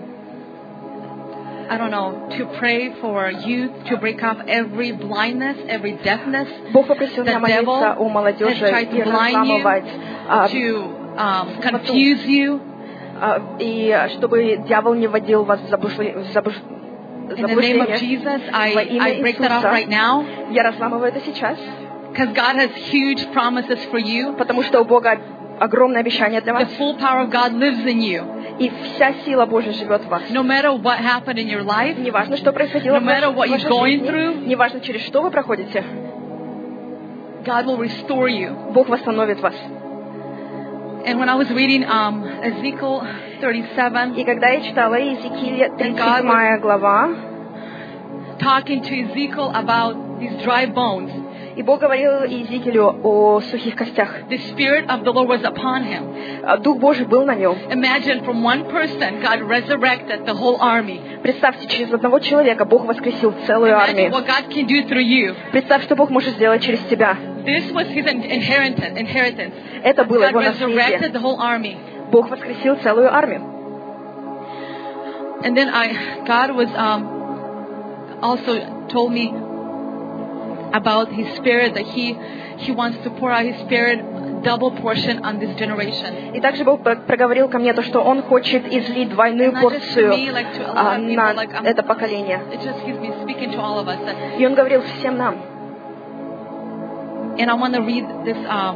to pray for youth, to break off every blindness, every deafness. Бог попросил меня молиться о молодежи и разламывать, to confuse you, и чтобы дьявол не вводил вас в заблуждение. In the name of Jesus, I break that off right now. Я разламываю это сейчас. Because God has huge promises for you. Потому что у Бога огромное обещание для вас. The full power of God lives in you. И вся сила Божья живет в вас. No matter what happened in your life, не важно, что происходило в вашей жизни, не важно, через что вы проходите, God will restore you. Бог восстановит вас. And when I was reading Ezekiel 37, и когда я читала Иезекииля 37 глава, talking to Ezekiel about these dry bones, и Бог говорил Иезекиилю о сухих костях. The Spirit of the Lord was upon him. Дух Божий был на нем. Imagine from one person God resurrected the whole army. Представьте, через одного человека Бог воскресил целую армию. What God can do through you. Представь, что Бог может сделать через тебя. This was his inheritance. Это было его наследие. The whole army. Бог воскресил целую армию. And then God was also told me about His Spirit, that He wants to pour out His Spirit double portion on this generation. И также Бог проговорил ко мне то, что Он хочет излить двойную порцию на это поколение. И Он говорил всем нам. And I want to read this.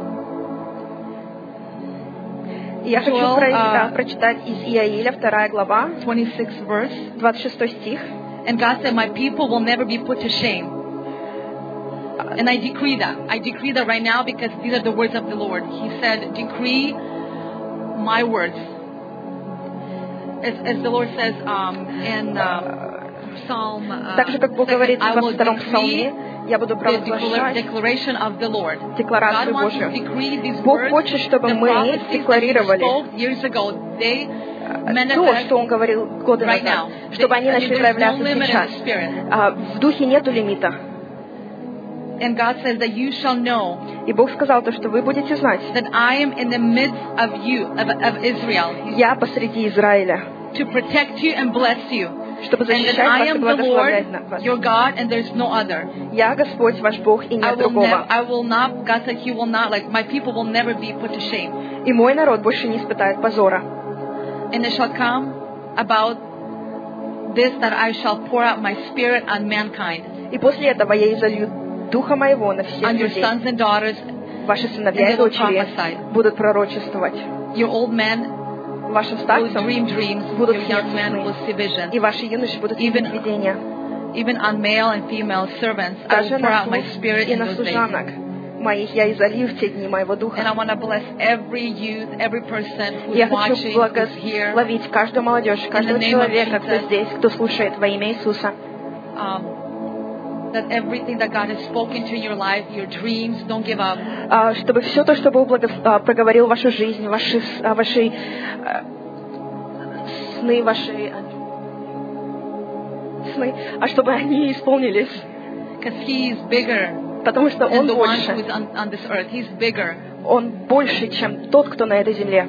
Я хочу прочитать из Иаиля 2 глава, 26 verse, 26 стих. And God said, "My people will never be put to shame." And I decree that. I decree that right now because these are the words of the Lord. He said, "Decree my words." As the Lord says in Psalm. Так же, как Бог говорит во втором псалме, Я буду провозглашать декларацию Божью. Бог хочет, чтобы мы декларировали то, что Он говорил годы назад, чтобы они начали проявляться сейчас. В духе нету лимита. And God says that you shall know. И Бог сказал то, что вы будете знать. That I am in the midst of you, of Israel. Я посреди Израиля. To protect you and bless you. Чтобы защищать вас и благословлять вас. Your God, and there's no other. Я Господь ваш Бог и нет другого. I will not. God said He will not. Like my people will never be put to shame. И мой народ больше не испытает позора. And it shall come about this that I shall pour out my spirit on mankind. И после этого я изолью Духа Моего на всех людей. Ваши сновья и дочери будут пророчествовать. Вашим старцам будут сниться сны. И ваши юноши будут видеть видения. Даже на слуг и на служанок моих я изолью в те дни Моего Духа. Я хочу благословить каждую молодежь, каждого человека, кто здесь, кто слушает во имя Иисуса. That everything that God has spoken to your life, your dreams, don't give up. Чтобы все то, что Бог проговорил в вашу жизнь, ваши сны, чтобы они исполнились. Because He is bigger. Потому что Он больше. On this earth. He's bigger. Он больше, чем тот, кто на этой земле.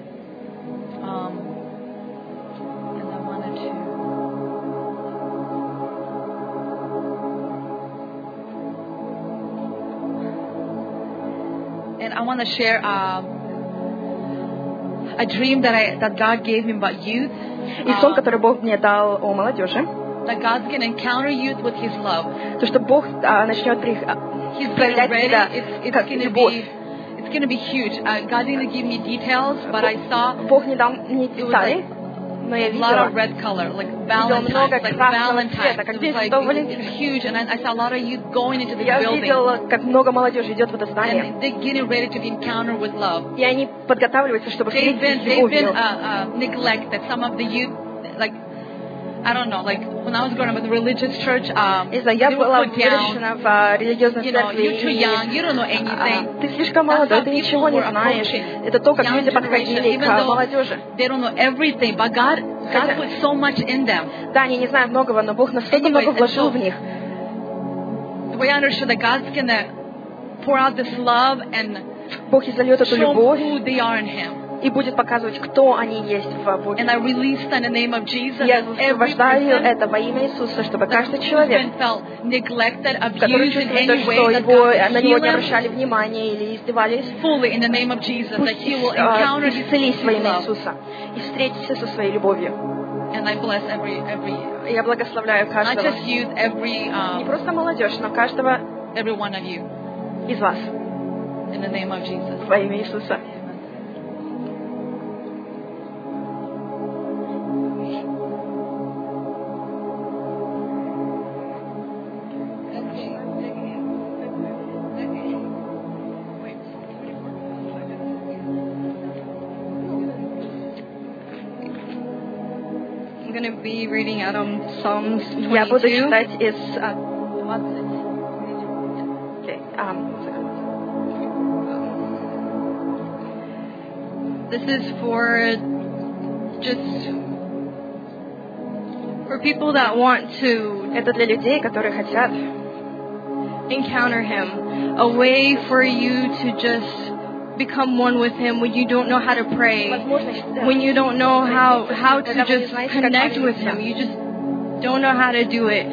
I want to share a dream that God gave me about youth. И сон, который Бог мне дал о молодежи. That God's going to encounter youth with His love. То, что Бог начнет проявлять себя как любовь. It's going to be huge. God didn't give me details, but I saw. Бог не дал мне детали. Но я видела много красного цвета, как День Святого Валентина. Я видела, как много молодежи идет в это здание. И они подготавливаются, чтобы встретить любовью. I don't know, like when I was growing up in the religious church, я была выращена в религиозной церкви. You're too young, you don't know anything. Ты слишком молодой, ты ничего не знаешь. Это то, как люди подходили к молодежи. They don't know everything, but God put so much in them. Да, они не знают многого, но Бог настолько много вложил в них. The way I understood that God's gonna pour out this love and Бог изольет эту любовь. Who they are in Him. И будет показывать, кто они есть в Боге. Я высвобождаю это во имя Иисуса, чтобы каждый человек, который чувствует, что на него не обращали внимания или издевались, пусть исцелись во имя Иисуса и встретиться со своей любовью. Я благословляю каждого, не просто молодежь, но каждого из вас во имя Иисуса. Be reading out of Psalms 22. Я буду читать из This is for people that want to. Это для людей, которые хотят encounter Him. A way for you to just become one with Him when you don't know how to pray, when you don't know how to just connect with Him, you just don't know how to do it.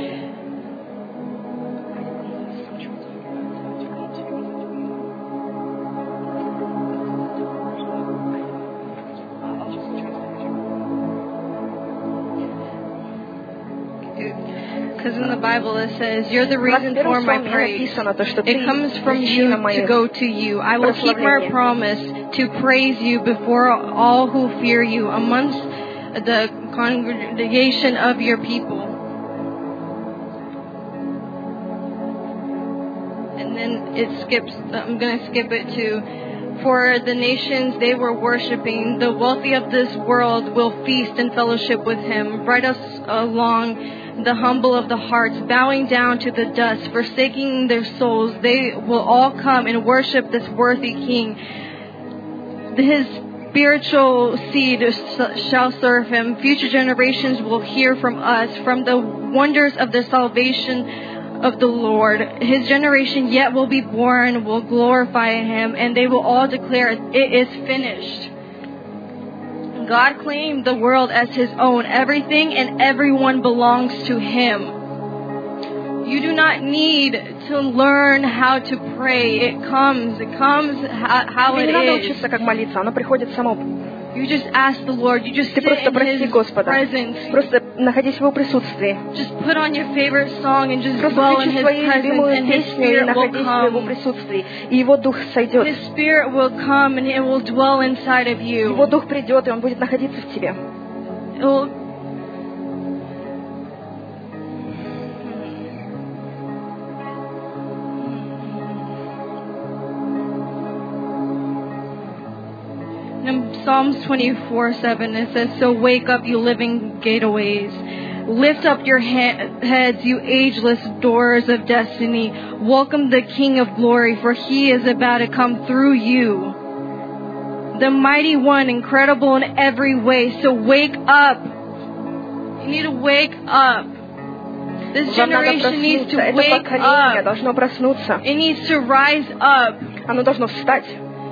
Because in the Bible it says, you're the reason for my praise. It comes from you to go to you. I will keep my promise to praise you before all who fear you, amongst the congregation of your people. And then it skips, I'm going to skip it to, for the nations they were worshiping, the wealthy of this world will feast in fellowship with Him. Write us along the humble of the hearts, bowing down to the dust, forsaking their souls. They will all come and worship this worthy King. His spiritual seed shall serve him. Future generations will hear from us, from the wonders of the salvation of the Lord. His generation yet will be born, will glorify him, and they will all declare, it is finished. God claimed the world as his own. Everything and everyone belongs to him. You do not need to learn how to pray. It comes how it Не надо is. учиться, как молиться, оно приходит само. You just ask the Lord. You just Ты sit просто in проси his Господа. presence. Просто находись в его присутствии. Just put on your favorite song and just Просто dwell in включи his свою presence, любимую and his песню и spirit will находись в его come. присутствии. И его дух сойдет. His spirit will come and it will dwell inside of Его you. дух придет, и он будет находиться в тебе. It will. In Psalms 24:7 it says, "So wake up, you living gateways. Lift up your heads, you ageless doors of destiny. Welcome the King of glory, for he is about to come through you. The mighty one, incredible in every way. So wake up." You need to wake up. This Вам надо generation needs to проснуться. Это wake поколение up. должно проснуться. It needs to rise up. Оно должно встать.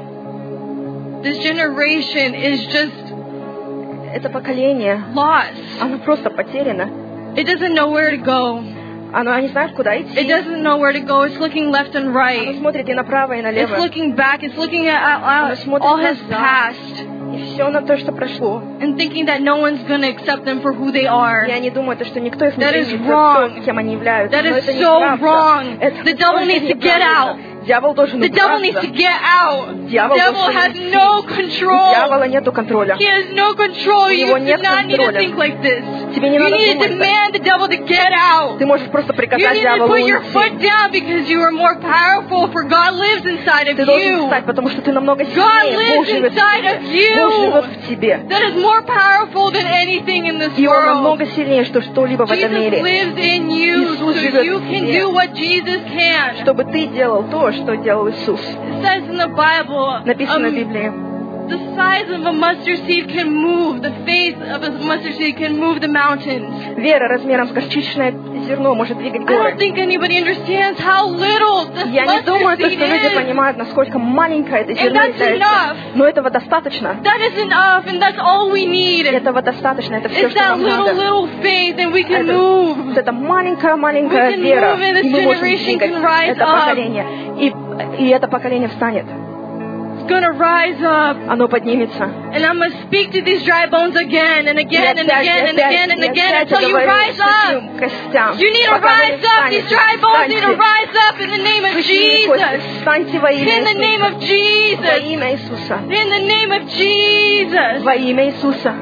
This generation is just Это поколение, lost. оно просто потеряно. It doesn't know where to go. Оно не знает, куда It идти. doesn't know where to go. It's looking left and Оно right. смотрит и направо, и It's налево. looking back. It's looking at Оно смотрит all his назад. past И все на то, что прошло. and thinking that no one's going to accept them for who they are. И они думают, что никто их не That is примет wrong. за то, кем они являются. That Но is это so неправда. wrong. Это The devil тоже needs to get неправильно. out. Дьявол должен The devil needs to убраться. get out. Дьявол The devil должен has уйти. no У control. дьявола нету контроля. He has no control. У You него do нет not need to контроля. think like this. Тебе не You надо need to думать так. demand the devil to get out. Ты можешь просто You приказать need to дьяволу put your уйти. foot down because you are more powerful, for God lives inside of Ты должен you. встать, потому что ты намного God сильнее. Бог lives живет в inside of тебе. Бог живет you. в тебе. That is more powerful than anything in this И Он world. намного сильнее, что что-либо в этом Jesus мире. lives in you, Иисус so живет you в can тебе. do what Jesus can. Чтобы ты делал то, что делал Иисус. It says in the Bible, Написано в Библии. the size of a mustard seed can move, the faith of a mustard seed can move the mountains. Вера размером с горчичное зерно может двигать I горы. don't think anybody understands how little this Я не думаю, mustard что seed люди is. понимают, насколько маленькое это And зерно that's является. enough. Но этого достаточно. That is enough, and that's all we need. Этого достаточно. Это все, It's что that нам надо. little faith, and we can Это, move. это маленькая-маленькая We can вера, move, and this и мы можем generation двигать can rise это up. поколение. И это поколение встанет. It's gonna rise up. Оно поднимется. And I'm going to speak to these dry bones again and again and опять, again and опять, again and и again опять until you говорю rise up. сухим костям. You need to Пока вы не rise up. These встанете, dry bones need to встаньте. rise up in the name of Сухие кости, Jesus. встаньте во имя In the name of Иисуса. Во Jesus. имя Иисуса. In the name of Jesus. Во имя Иисуса.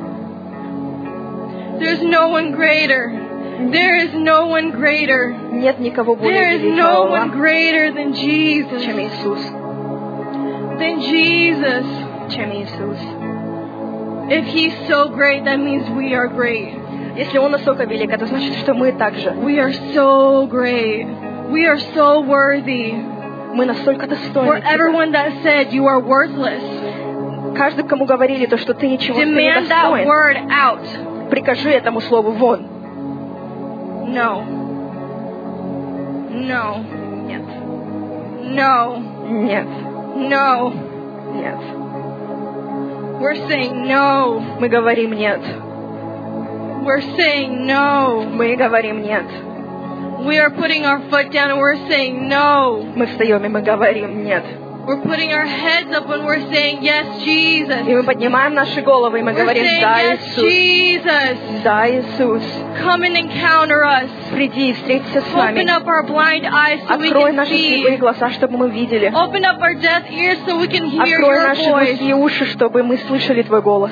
There's no one greater. There is no one greater. Нет никого There более is no one великого, greater than Jesus. чем Иисус. Than Jesus. Чем Иисус. If He's so great, that means we are great. Если Он настолько велик, это значит, что мы также. We are so great. We are so worthy. Мы настолько For достойны Тебя. everyone that said you are worthless, Каждый, кому говорили то, что ты ничего ты не demand that достоин, word out. прикажи этому слову вон. No. No. Нет. No. Нет. No. Нет. We're saying no. Мы говорим нет. We're saying no. Мы говорим нет. We are putting our foot down and we're saying no. Мы встаем и мы говорим нет. We're putting our heads up and we're saying yes, Jesus. И мы поднимаем наши головы и мы We're говорим saying да, yes, Иисус. Jesus. Да, Иисус. Come and encounter us. Приди и встреться с нами. Open up our blind eyes so we Открой can наши слепые see. глаза, чтобы мы видели. Open up our deaf ears so we can hear Открой your наши voice. глухие уши, чтобы мы слышали Твой голос.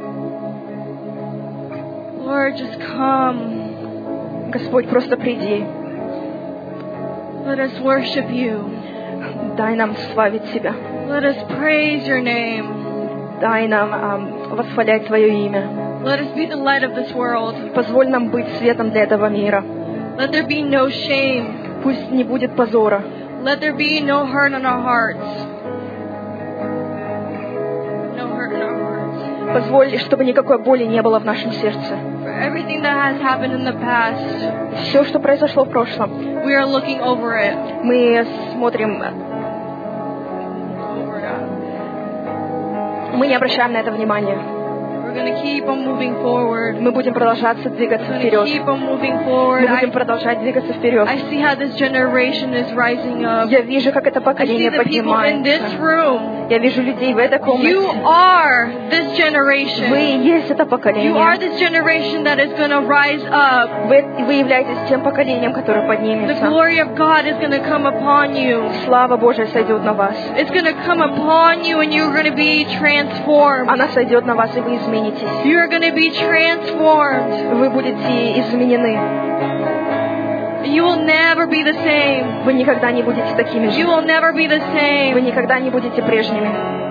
Lord, just come. Господь, просто приди. Let us worship you. Дай нам славить Тебя. Let us praise your name. Дай нам восхвалять Твое имя. Let us be the light of this world. Позволь нам быть светом для этого мира. Let there be no shame. Пусть не будет позора. Let there be no hurt in our hearts. No hurt in our hearts. Позволь, чтобы никакой боли не было в нашем сердце. For everything that has happened in the past. Все, что произошло в прошлом. We are looking over it. Мы смотрим. Мы не обращаем на это внимания. We're going to keep on moving forward. Мы будем продолжаться двигаться вперед. Keep on moving forward. Мы будем продолжать двигаться вперед. I see how this generation is rising up. Я вижу, как это поколение поднимается. Я вижу людей в этой комнате. You are this generation. Вы и есть это поколение. You are this generation that is going to rise up. Вы являетесь тем поколением, которое поднимется. The glory of God is going to come upon you. Слава Божия сойдет на вас. It's going to come upon you, and you're going to be transformed. Она сойдет на вас, и вы изменитесь. You're going to be transformed. Вы будете изменены. You will never be the same. Вы никогда не будете такими же. You will never be the same. Вы никогда не будете прежними.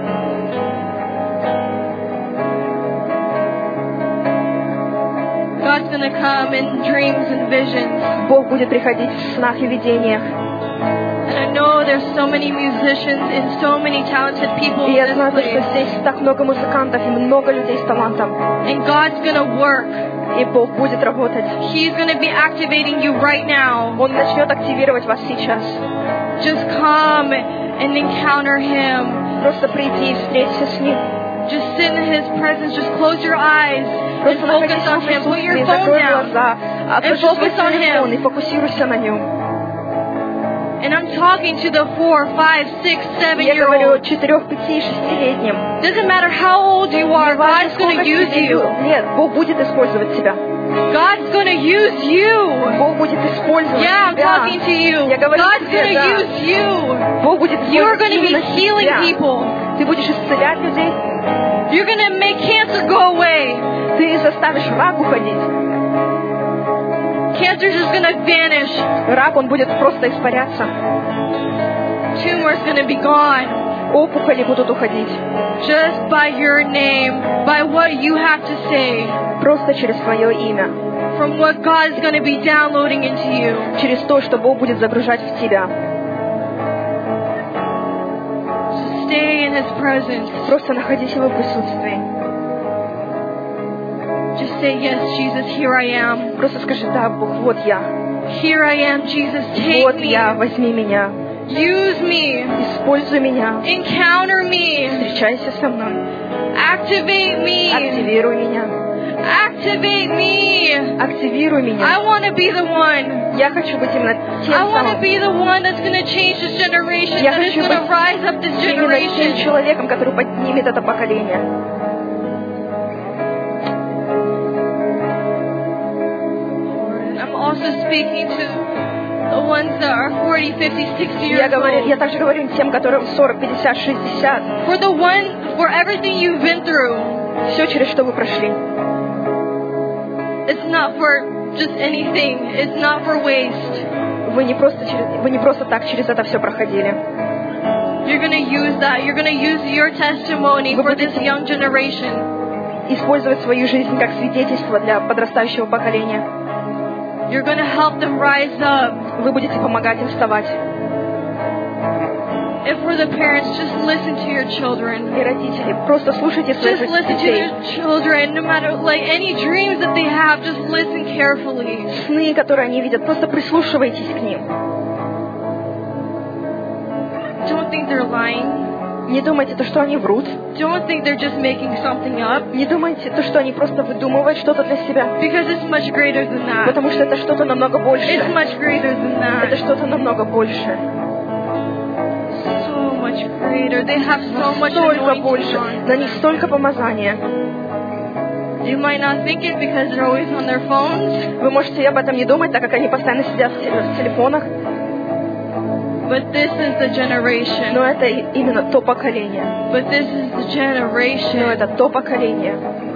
God's going to come in dreams and visions. Бог будет приходить в снах и видениях. And I know there's so many musicians and so many talented people in И я this знаю, что place. здесь так много музыкантов и много людей с талантом. And God's going to work. И Бог будет работать. He's going to be activating you right now. Он начнет активировать вас сейчас. Just come and encounter Him. Просто прийти и встреться с Ним. Just sit in His presence. Just close your eyes and Просто focus находись on в Him. Put your присутствии, phone закрой down. глаза, отложи свой focus on телефон Him. и фокусируйся на Нем. And I'm talking to the 4, 5, 6, 7 Я year говорю olds. 4, 5 и 6-летним. Doesn't matter how old you are, God's going to use you. Нет, Бог будет использовать тебя. God's going to use you. Бог будет использовать Yeah, I'm тебя. talking to you. Я говорю God's тебе, going to да. use you. Бог будет You are going to использовать be healing тебя. people. Ты будешь исцелять людей. You're going to make cancer go away. Ты заставишь рак уходить. Cancer is just going to vanish. Рак, он будет просто испаряться. Tumor's going to be gone. Опухоли будут уходить. Just by your name, by what you have to say, Просто через твое имя. from what God is going to be downloading into you. Через то, что Бог будет загружать в тебя. So stay in His presence. Просто находись в Его присутствии. Just say, yes, Jesus, here I am. Просто скажи, да, Бог, вот я. Here I am, Jesus, take Вот me. я, возьми меня. Use me. Используй меня. Encounter me. Встречайся со мной. Activate me. Активируй меня. Activate me. Активируй меня. I want to be the one. Я хочу быть именно I тем want to самым. be the one that's going to change this generation, Я that is хочу going to быть rise up this именно тем generation. человеком, который поднимет это поколение. And I'm also speaking to the ones that are 40, 50, 60 years Я old. также говорю тем, которым 40, 50, 60. For the one, for everything you've been through. Все, через что вы прошли. It's not for just anything. It's not for waste. Вы не просто так через это все проходили. You're going to use that. You're going to use your testimony for this young generation. Использовать свою жизнь как свидетельство для подрастающего поколения. You're going to help them rise up. Вы будете помогать им вставать. And for the parents, just listen to your children. И родители, просто слушайте своих Just listen to детей. their children, no matter like any dreams that they have, just listen carefully. Сны, которые они видят, просто прислушивайтесь к ним. Don't think they're lying. Не думайте, то, что они врут. Don't think they're just making something up. Не думайте, то, что они просто выдумывают что-то для себя. Because it's much greater than that. Потому что это что-то намного больше. It's much greater than Это that. что-то намного больше. So much greater. They have so much Столько anointing больше. on На них столько помазания. You might not think it because they're always on their phones. Вы можете об этом не думать, так как они постоянно сидят в телефонах. But this is the generation. Но это именно то поколение. But this is the Но generation. это то поколение.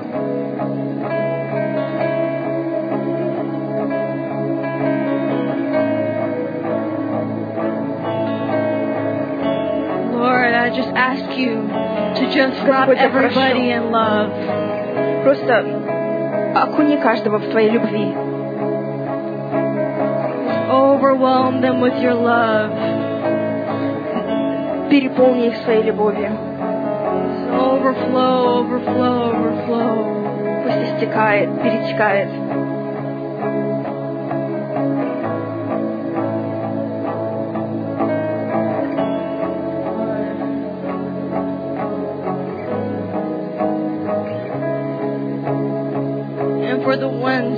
Lord, I just ask you to just wrap Господь, я everybody прошу. in love. Просто Окуни каждого в Твоей любви. Overwhelm them with your love. Переполни их своей любовью. Overflow, overflow, overflow. Пусть истекает, перетекает. And for the ones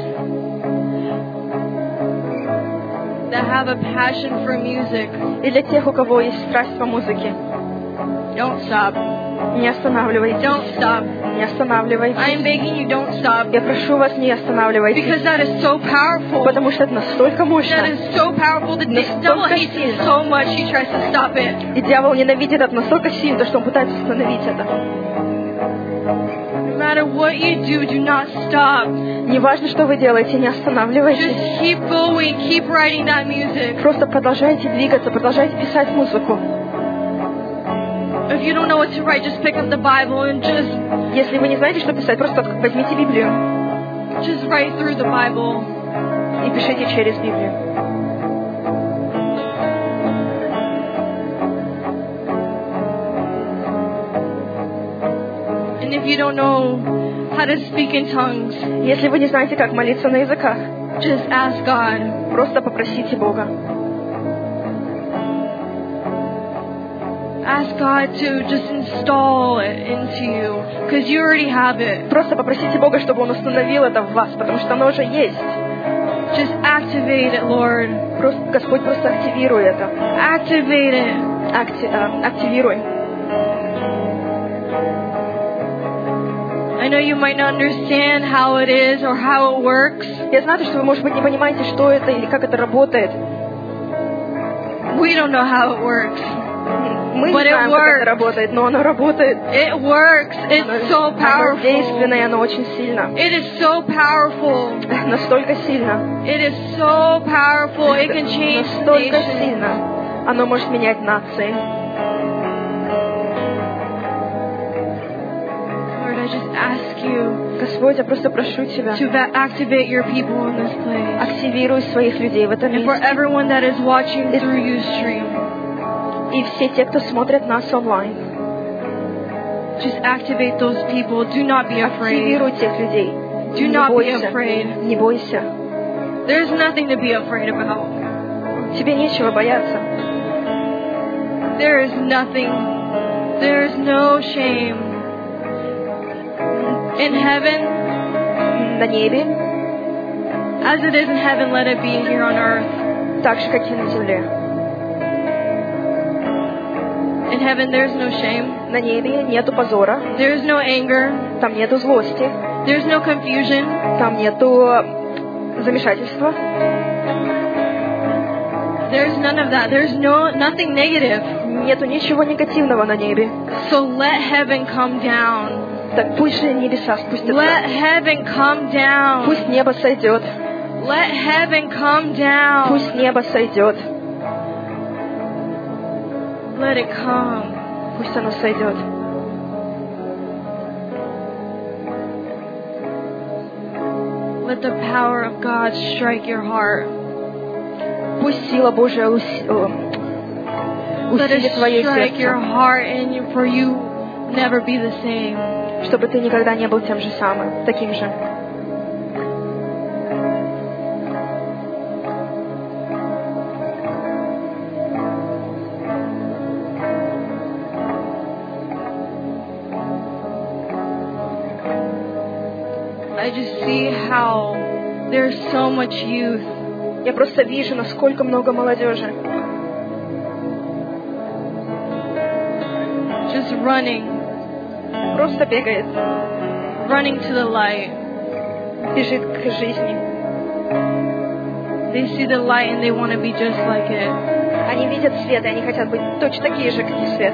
that have a passion for music, и для тех, у кого есть страсть по музыке, don't stop. Не останавливайтесь. Don't stop. Не останавливайтесь. I am begging you, don't stop. Я прошу вас, не останавливайтесь. Because that is so powerful. Потому что это настолько мощно. That is so powerful. The devil hates it so much he tries to stop it. И дьявол ненавидит это настолько сильно, что он пытается остановить это. No matter what you do not stop. Не важно, что вы делаете, не останавливайтесь. Just keep going, keep writing that music. Просто продолжайте двигаться, продолжайте писать музыку. If you don't know what to write, just pick up the Bible and just. Если вы не знаете, что писать, просто возьмите Библию. Just write through the Bible. И пишите через Библию. And if you don't know how to speak in tongues, если вы не знаете, как молиться на языках, just ask God. Просто попросите Бога. Ask God to just install it into you, because you already have it. Просто попросите Бога, чтобы Он установил это в вас, потому что оно уже есть. Just activate it, Lord. Господь просто активируй это. Activate it. Активируй. I know you might not understand how it is or how it works. Я знаю, что вы, может быть, не понимаете, что это или как это работает. We don't know how it works. Мы не знаем, как это работает, но оно работает. It works. It's so powerful. Оно действенное, оно очень сильно. It is so powerful. Настолько сильно. It is so powerful. It can change Настолько nations. сильно. Оно может менять нации. Lord, I just ask you, Господь, я просто прошу Тебя, to activate your people in this place. Активируй своих людей в этом And for месте. everyone that is watching through Ustream. И все те, кто смотрят нас онлайн. Just activate those people. Do not be afraid. Активируй тех людей. Do not be afraid. Не бойся. There's nothing to be afraid about. Тебе нечего бояться. There is nothing. There is no shame. In heaven, на небе, as it is in heaven, let it be here on earth. Так же, как и на земле. In heaven, there's no shame. На небе нету позора. There's no anger. Там нету злости. There's no confusion. Там нету замешательства. There's none of that. There's nothing negative. Нету ничего негативного на небе. So let heaven come down. Так пусть же небеса спустятся. Let heaven come down. Пусть небо сойдет. Let heaven come down. Пусть небо сойдет. Let it come. Пусть оно сойдет. Let the power of God strike your heart. Пусть сила Божья усилит твое strike your сердце. heart and for you never be the same. Чтобы ты никогда не был тем же самым, таким же. I just see how there's so much youth. Я просто вижу, насколько много молодежи. Just running. Просто бегает. Running to the light. Бежит к жизни. They see the light and they want to be just like it. Они видят свет, и они хотят быть точно такие же, как и свет.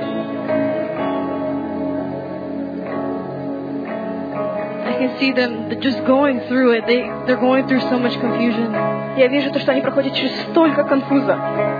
I can see them just going through it. They're going through so much confusion. Я вижу то, что они проходят через столько конфуза.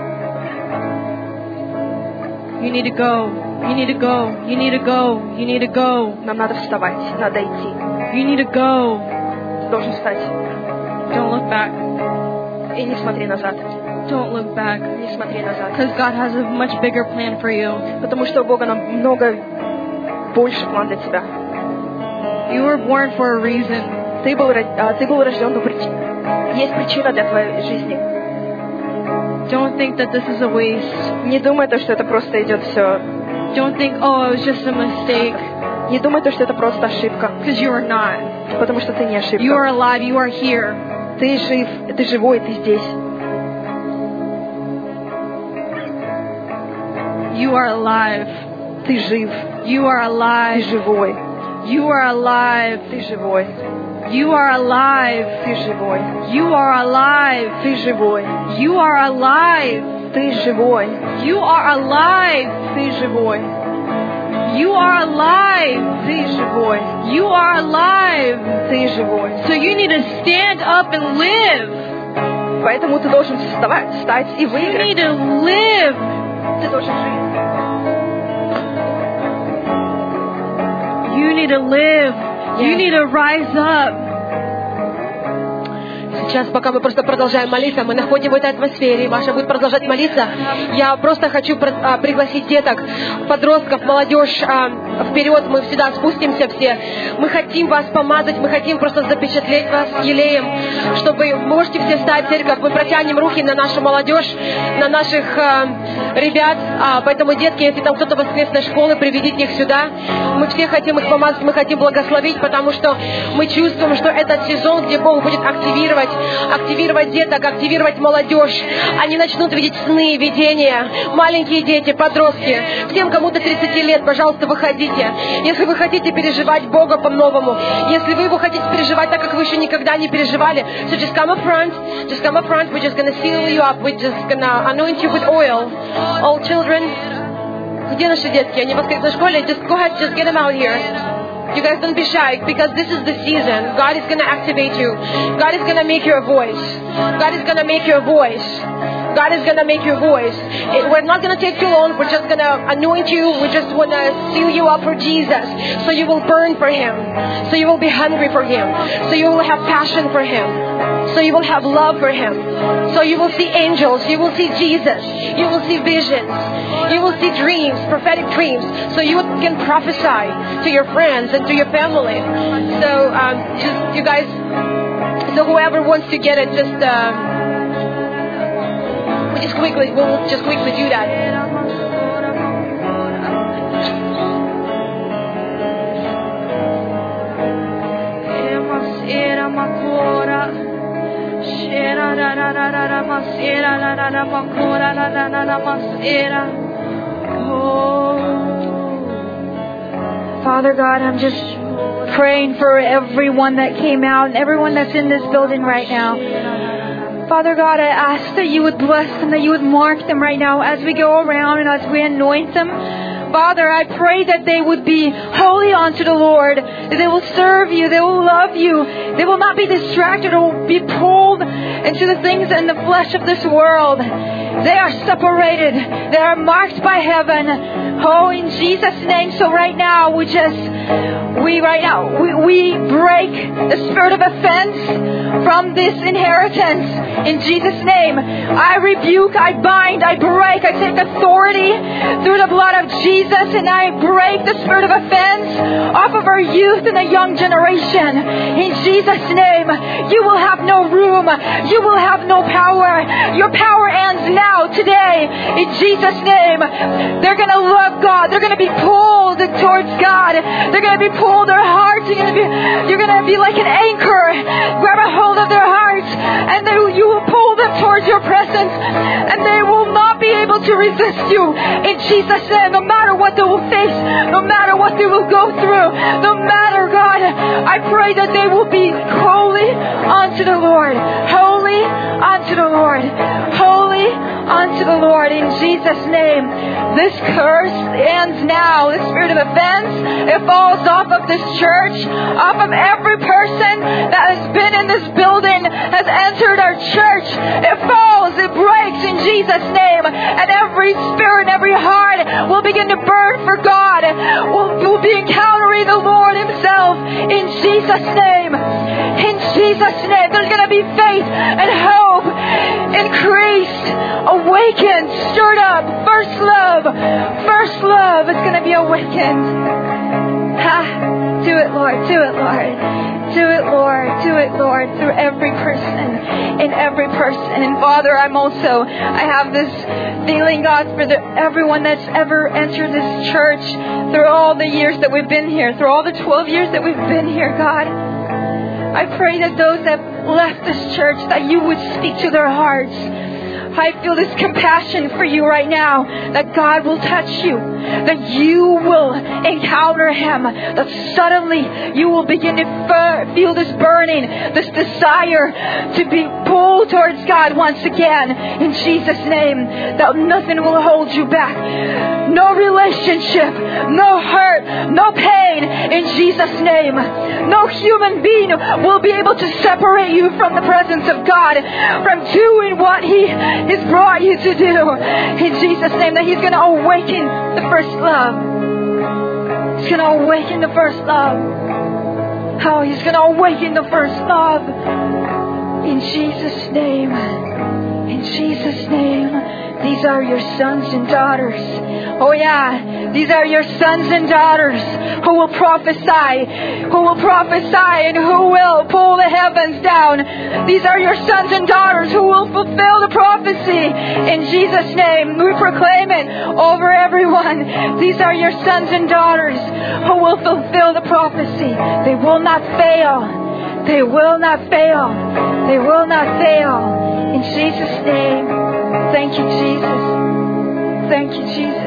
You need to go. You need to go. You need to go. You need to go. Нам надо вставать, надо идти. You need to go. должен встать. Don't look back. И не смотри назад. Don't look back. Не смотри назад. Because God has a much bigger plan for you. Потому что у Бога намного больше план для тебя. You were born for a reason. Ты был рожден по причине. Есть причина для твоей жизни. Don't think that this is a waste. Не думай, что это просто идет все. Don't think, oh, it was just a mistake. Не думай, что это просто ошибка. Because you are not. Потому что ты не ошибка. You are alive. You are here. Ты жив, ты живой, ты здесь. You are alive. Ты жив. You are alive. Ты живой. You are alive. Ты живой. You are alive. Ты живой. You are alive. Ты живой. You are alive. Ты живой. You are alive. Ты живой. You are alive. Ты живой. You are alive. Ты живой. So you need to stand up and live. Поэтому ты должен встать и выиграть. You need to live. Ты должен жить. You need to live. You need to rise up. Сейчас, пока мы просто продолжаем молиться, мы находим в этой атмосфере, Маша будет продолжать молиться. Я просто хочу пригласить деток, подростков, молодежь вперед. Мы всегда спустимся все. Мы хотим вас помазать, мы хотим просто запечатлеть вас елеем, чтобы вы можете все встать, церковь. Мы протянем руки на нашу молодежь, на наших ребят. Поэтому, детки, если там кто-то воскресной школы, приведите их сюда. Мы все хотим их помазать, мы хотим благословить, потому что мы чувствуем, что этот сезон, где Бог будет активировать деток, активировать молодежь. Они начнут видеть сны, видения. Маленькие дети, подростки. Всем, кому до 30 лет, пожалуйста, выходите. Если вы хотите переживать Бога по-новому, если вы его хотите переживать так, как вы еще никогда не переживали, so just come up front. Just come up front. We're just going to seal you up. We're just going to anoint you with oil. All children. Где наши детки? Они в воскресной школе? Just go ahead, just get them out here. You guys don't be shy, because this is the season. God is going to activate you. God is going to make you a voice. God is going to make you a voice. God is going to make you a voice. We're not going to take too long. We're just going to anoint you. We just want to seal you up for Jesus. So you will burn for Him. So you will be hungry for Him. So you will have passion for Him. So you will have love for Him. So you will see angels. You will see Jesus. You will see visions. You will see dreams, prophetic dreams. So you can prophesy to your friends and to your family. So just you guys, so whoever wants to get it, we'll just quickly do that. Father God, I'm just praying for everyone that came out and everyone that's in this building right now. Father God, I ask that you would bless them, that you would mark them right now as we go around and as we anoint them. Father, I pray that they would be holy unto the Lord, that they will serve you, they will love you, they will not be distracted or be pulled into the things in the flesh of this world. They are separated, they are marked by heaven. Oh, in Jesus' name. So right now, we break the spirit of offense from this inheritance. In Jesus' name, I rebuke, I bind, I break, I take authority through the blood of Jesus, and I break the spirit of offense off of our youth and the young generation. In Jesus' name, you will have no room. You will have no power. Your power ends now, today. In Jesus' name, they're going to love God. They're going to be pulled towards God. They're going to be pulled. Their hearts are going to be, you're going to be like an anchor. Grab a hold of their hearts, and you will pull them towards your presence, and they will not be able to resist you. In Jesus' name, no matter what they will face, no matter what they will go through, no matter, God, I pray that they will be holy unto the Lord. Holy unto the Lord. Holy unto the Lord. In Jesus' name, this curse ends now. The spirit of offense, it falls off of this church, off of every person that has been in this building, has entered our church. It falls, it breaks in Jesus' name, and every spirit, every heart will begin to burn for God. We'll be encountering the Lord Himself in Jesus' name. In Jesus' Jesus' name, there's going to be faith and hope increased, awakened, stirred up. First love is going to be awakened. Do it, Lord. Do it, Lord. Do it, Lord. Do it, Lord. Through every person. In every person. And Father, I have this feeling, God, for everyone that's ever entered this church through all the years that we've been here, through all the 12 years that we've been here, God. I pray that those that left this church, that you would speak to their hearts. I feel this compassion for you right now, that God will touch you, that you will encounter Him, that suddenly you will begin to feel this burning, this desire to be pulled towards God once again, in Jesus' name, that nothing will hold you back. No relationship, no hurt, no pain, in Jesus' name. No human being will be able to separate you from the presence of God, from doing what He has brought you to do. In Jesus' name, that He's going to awaken the first love. He's going to awaken the first love. Oh, He's going to awaken the first love. In Jesus' name. In Jesus' name. These are your sons and daughters. Oh yeah, these are your sons and daughters who will prophesy and who will pull the heavens down. These are your sons and daughters who will fulfill the prophecy. In Jesus' name, we proclaim it over everyone. These are your sons and daughters who will fulfill the prophecy. They will not fail. They will not fail. They will not fail. In Jesus' name. Thank you, Jesus. Thank you, Jesus.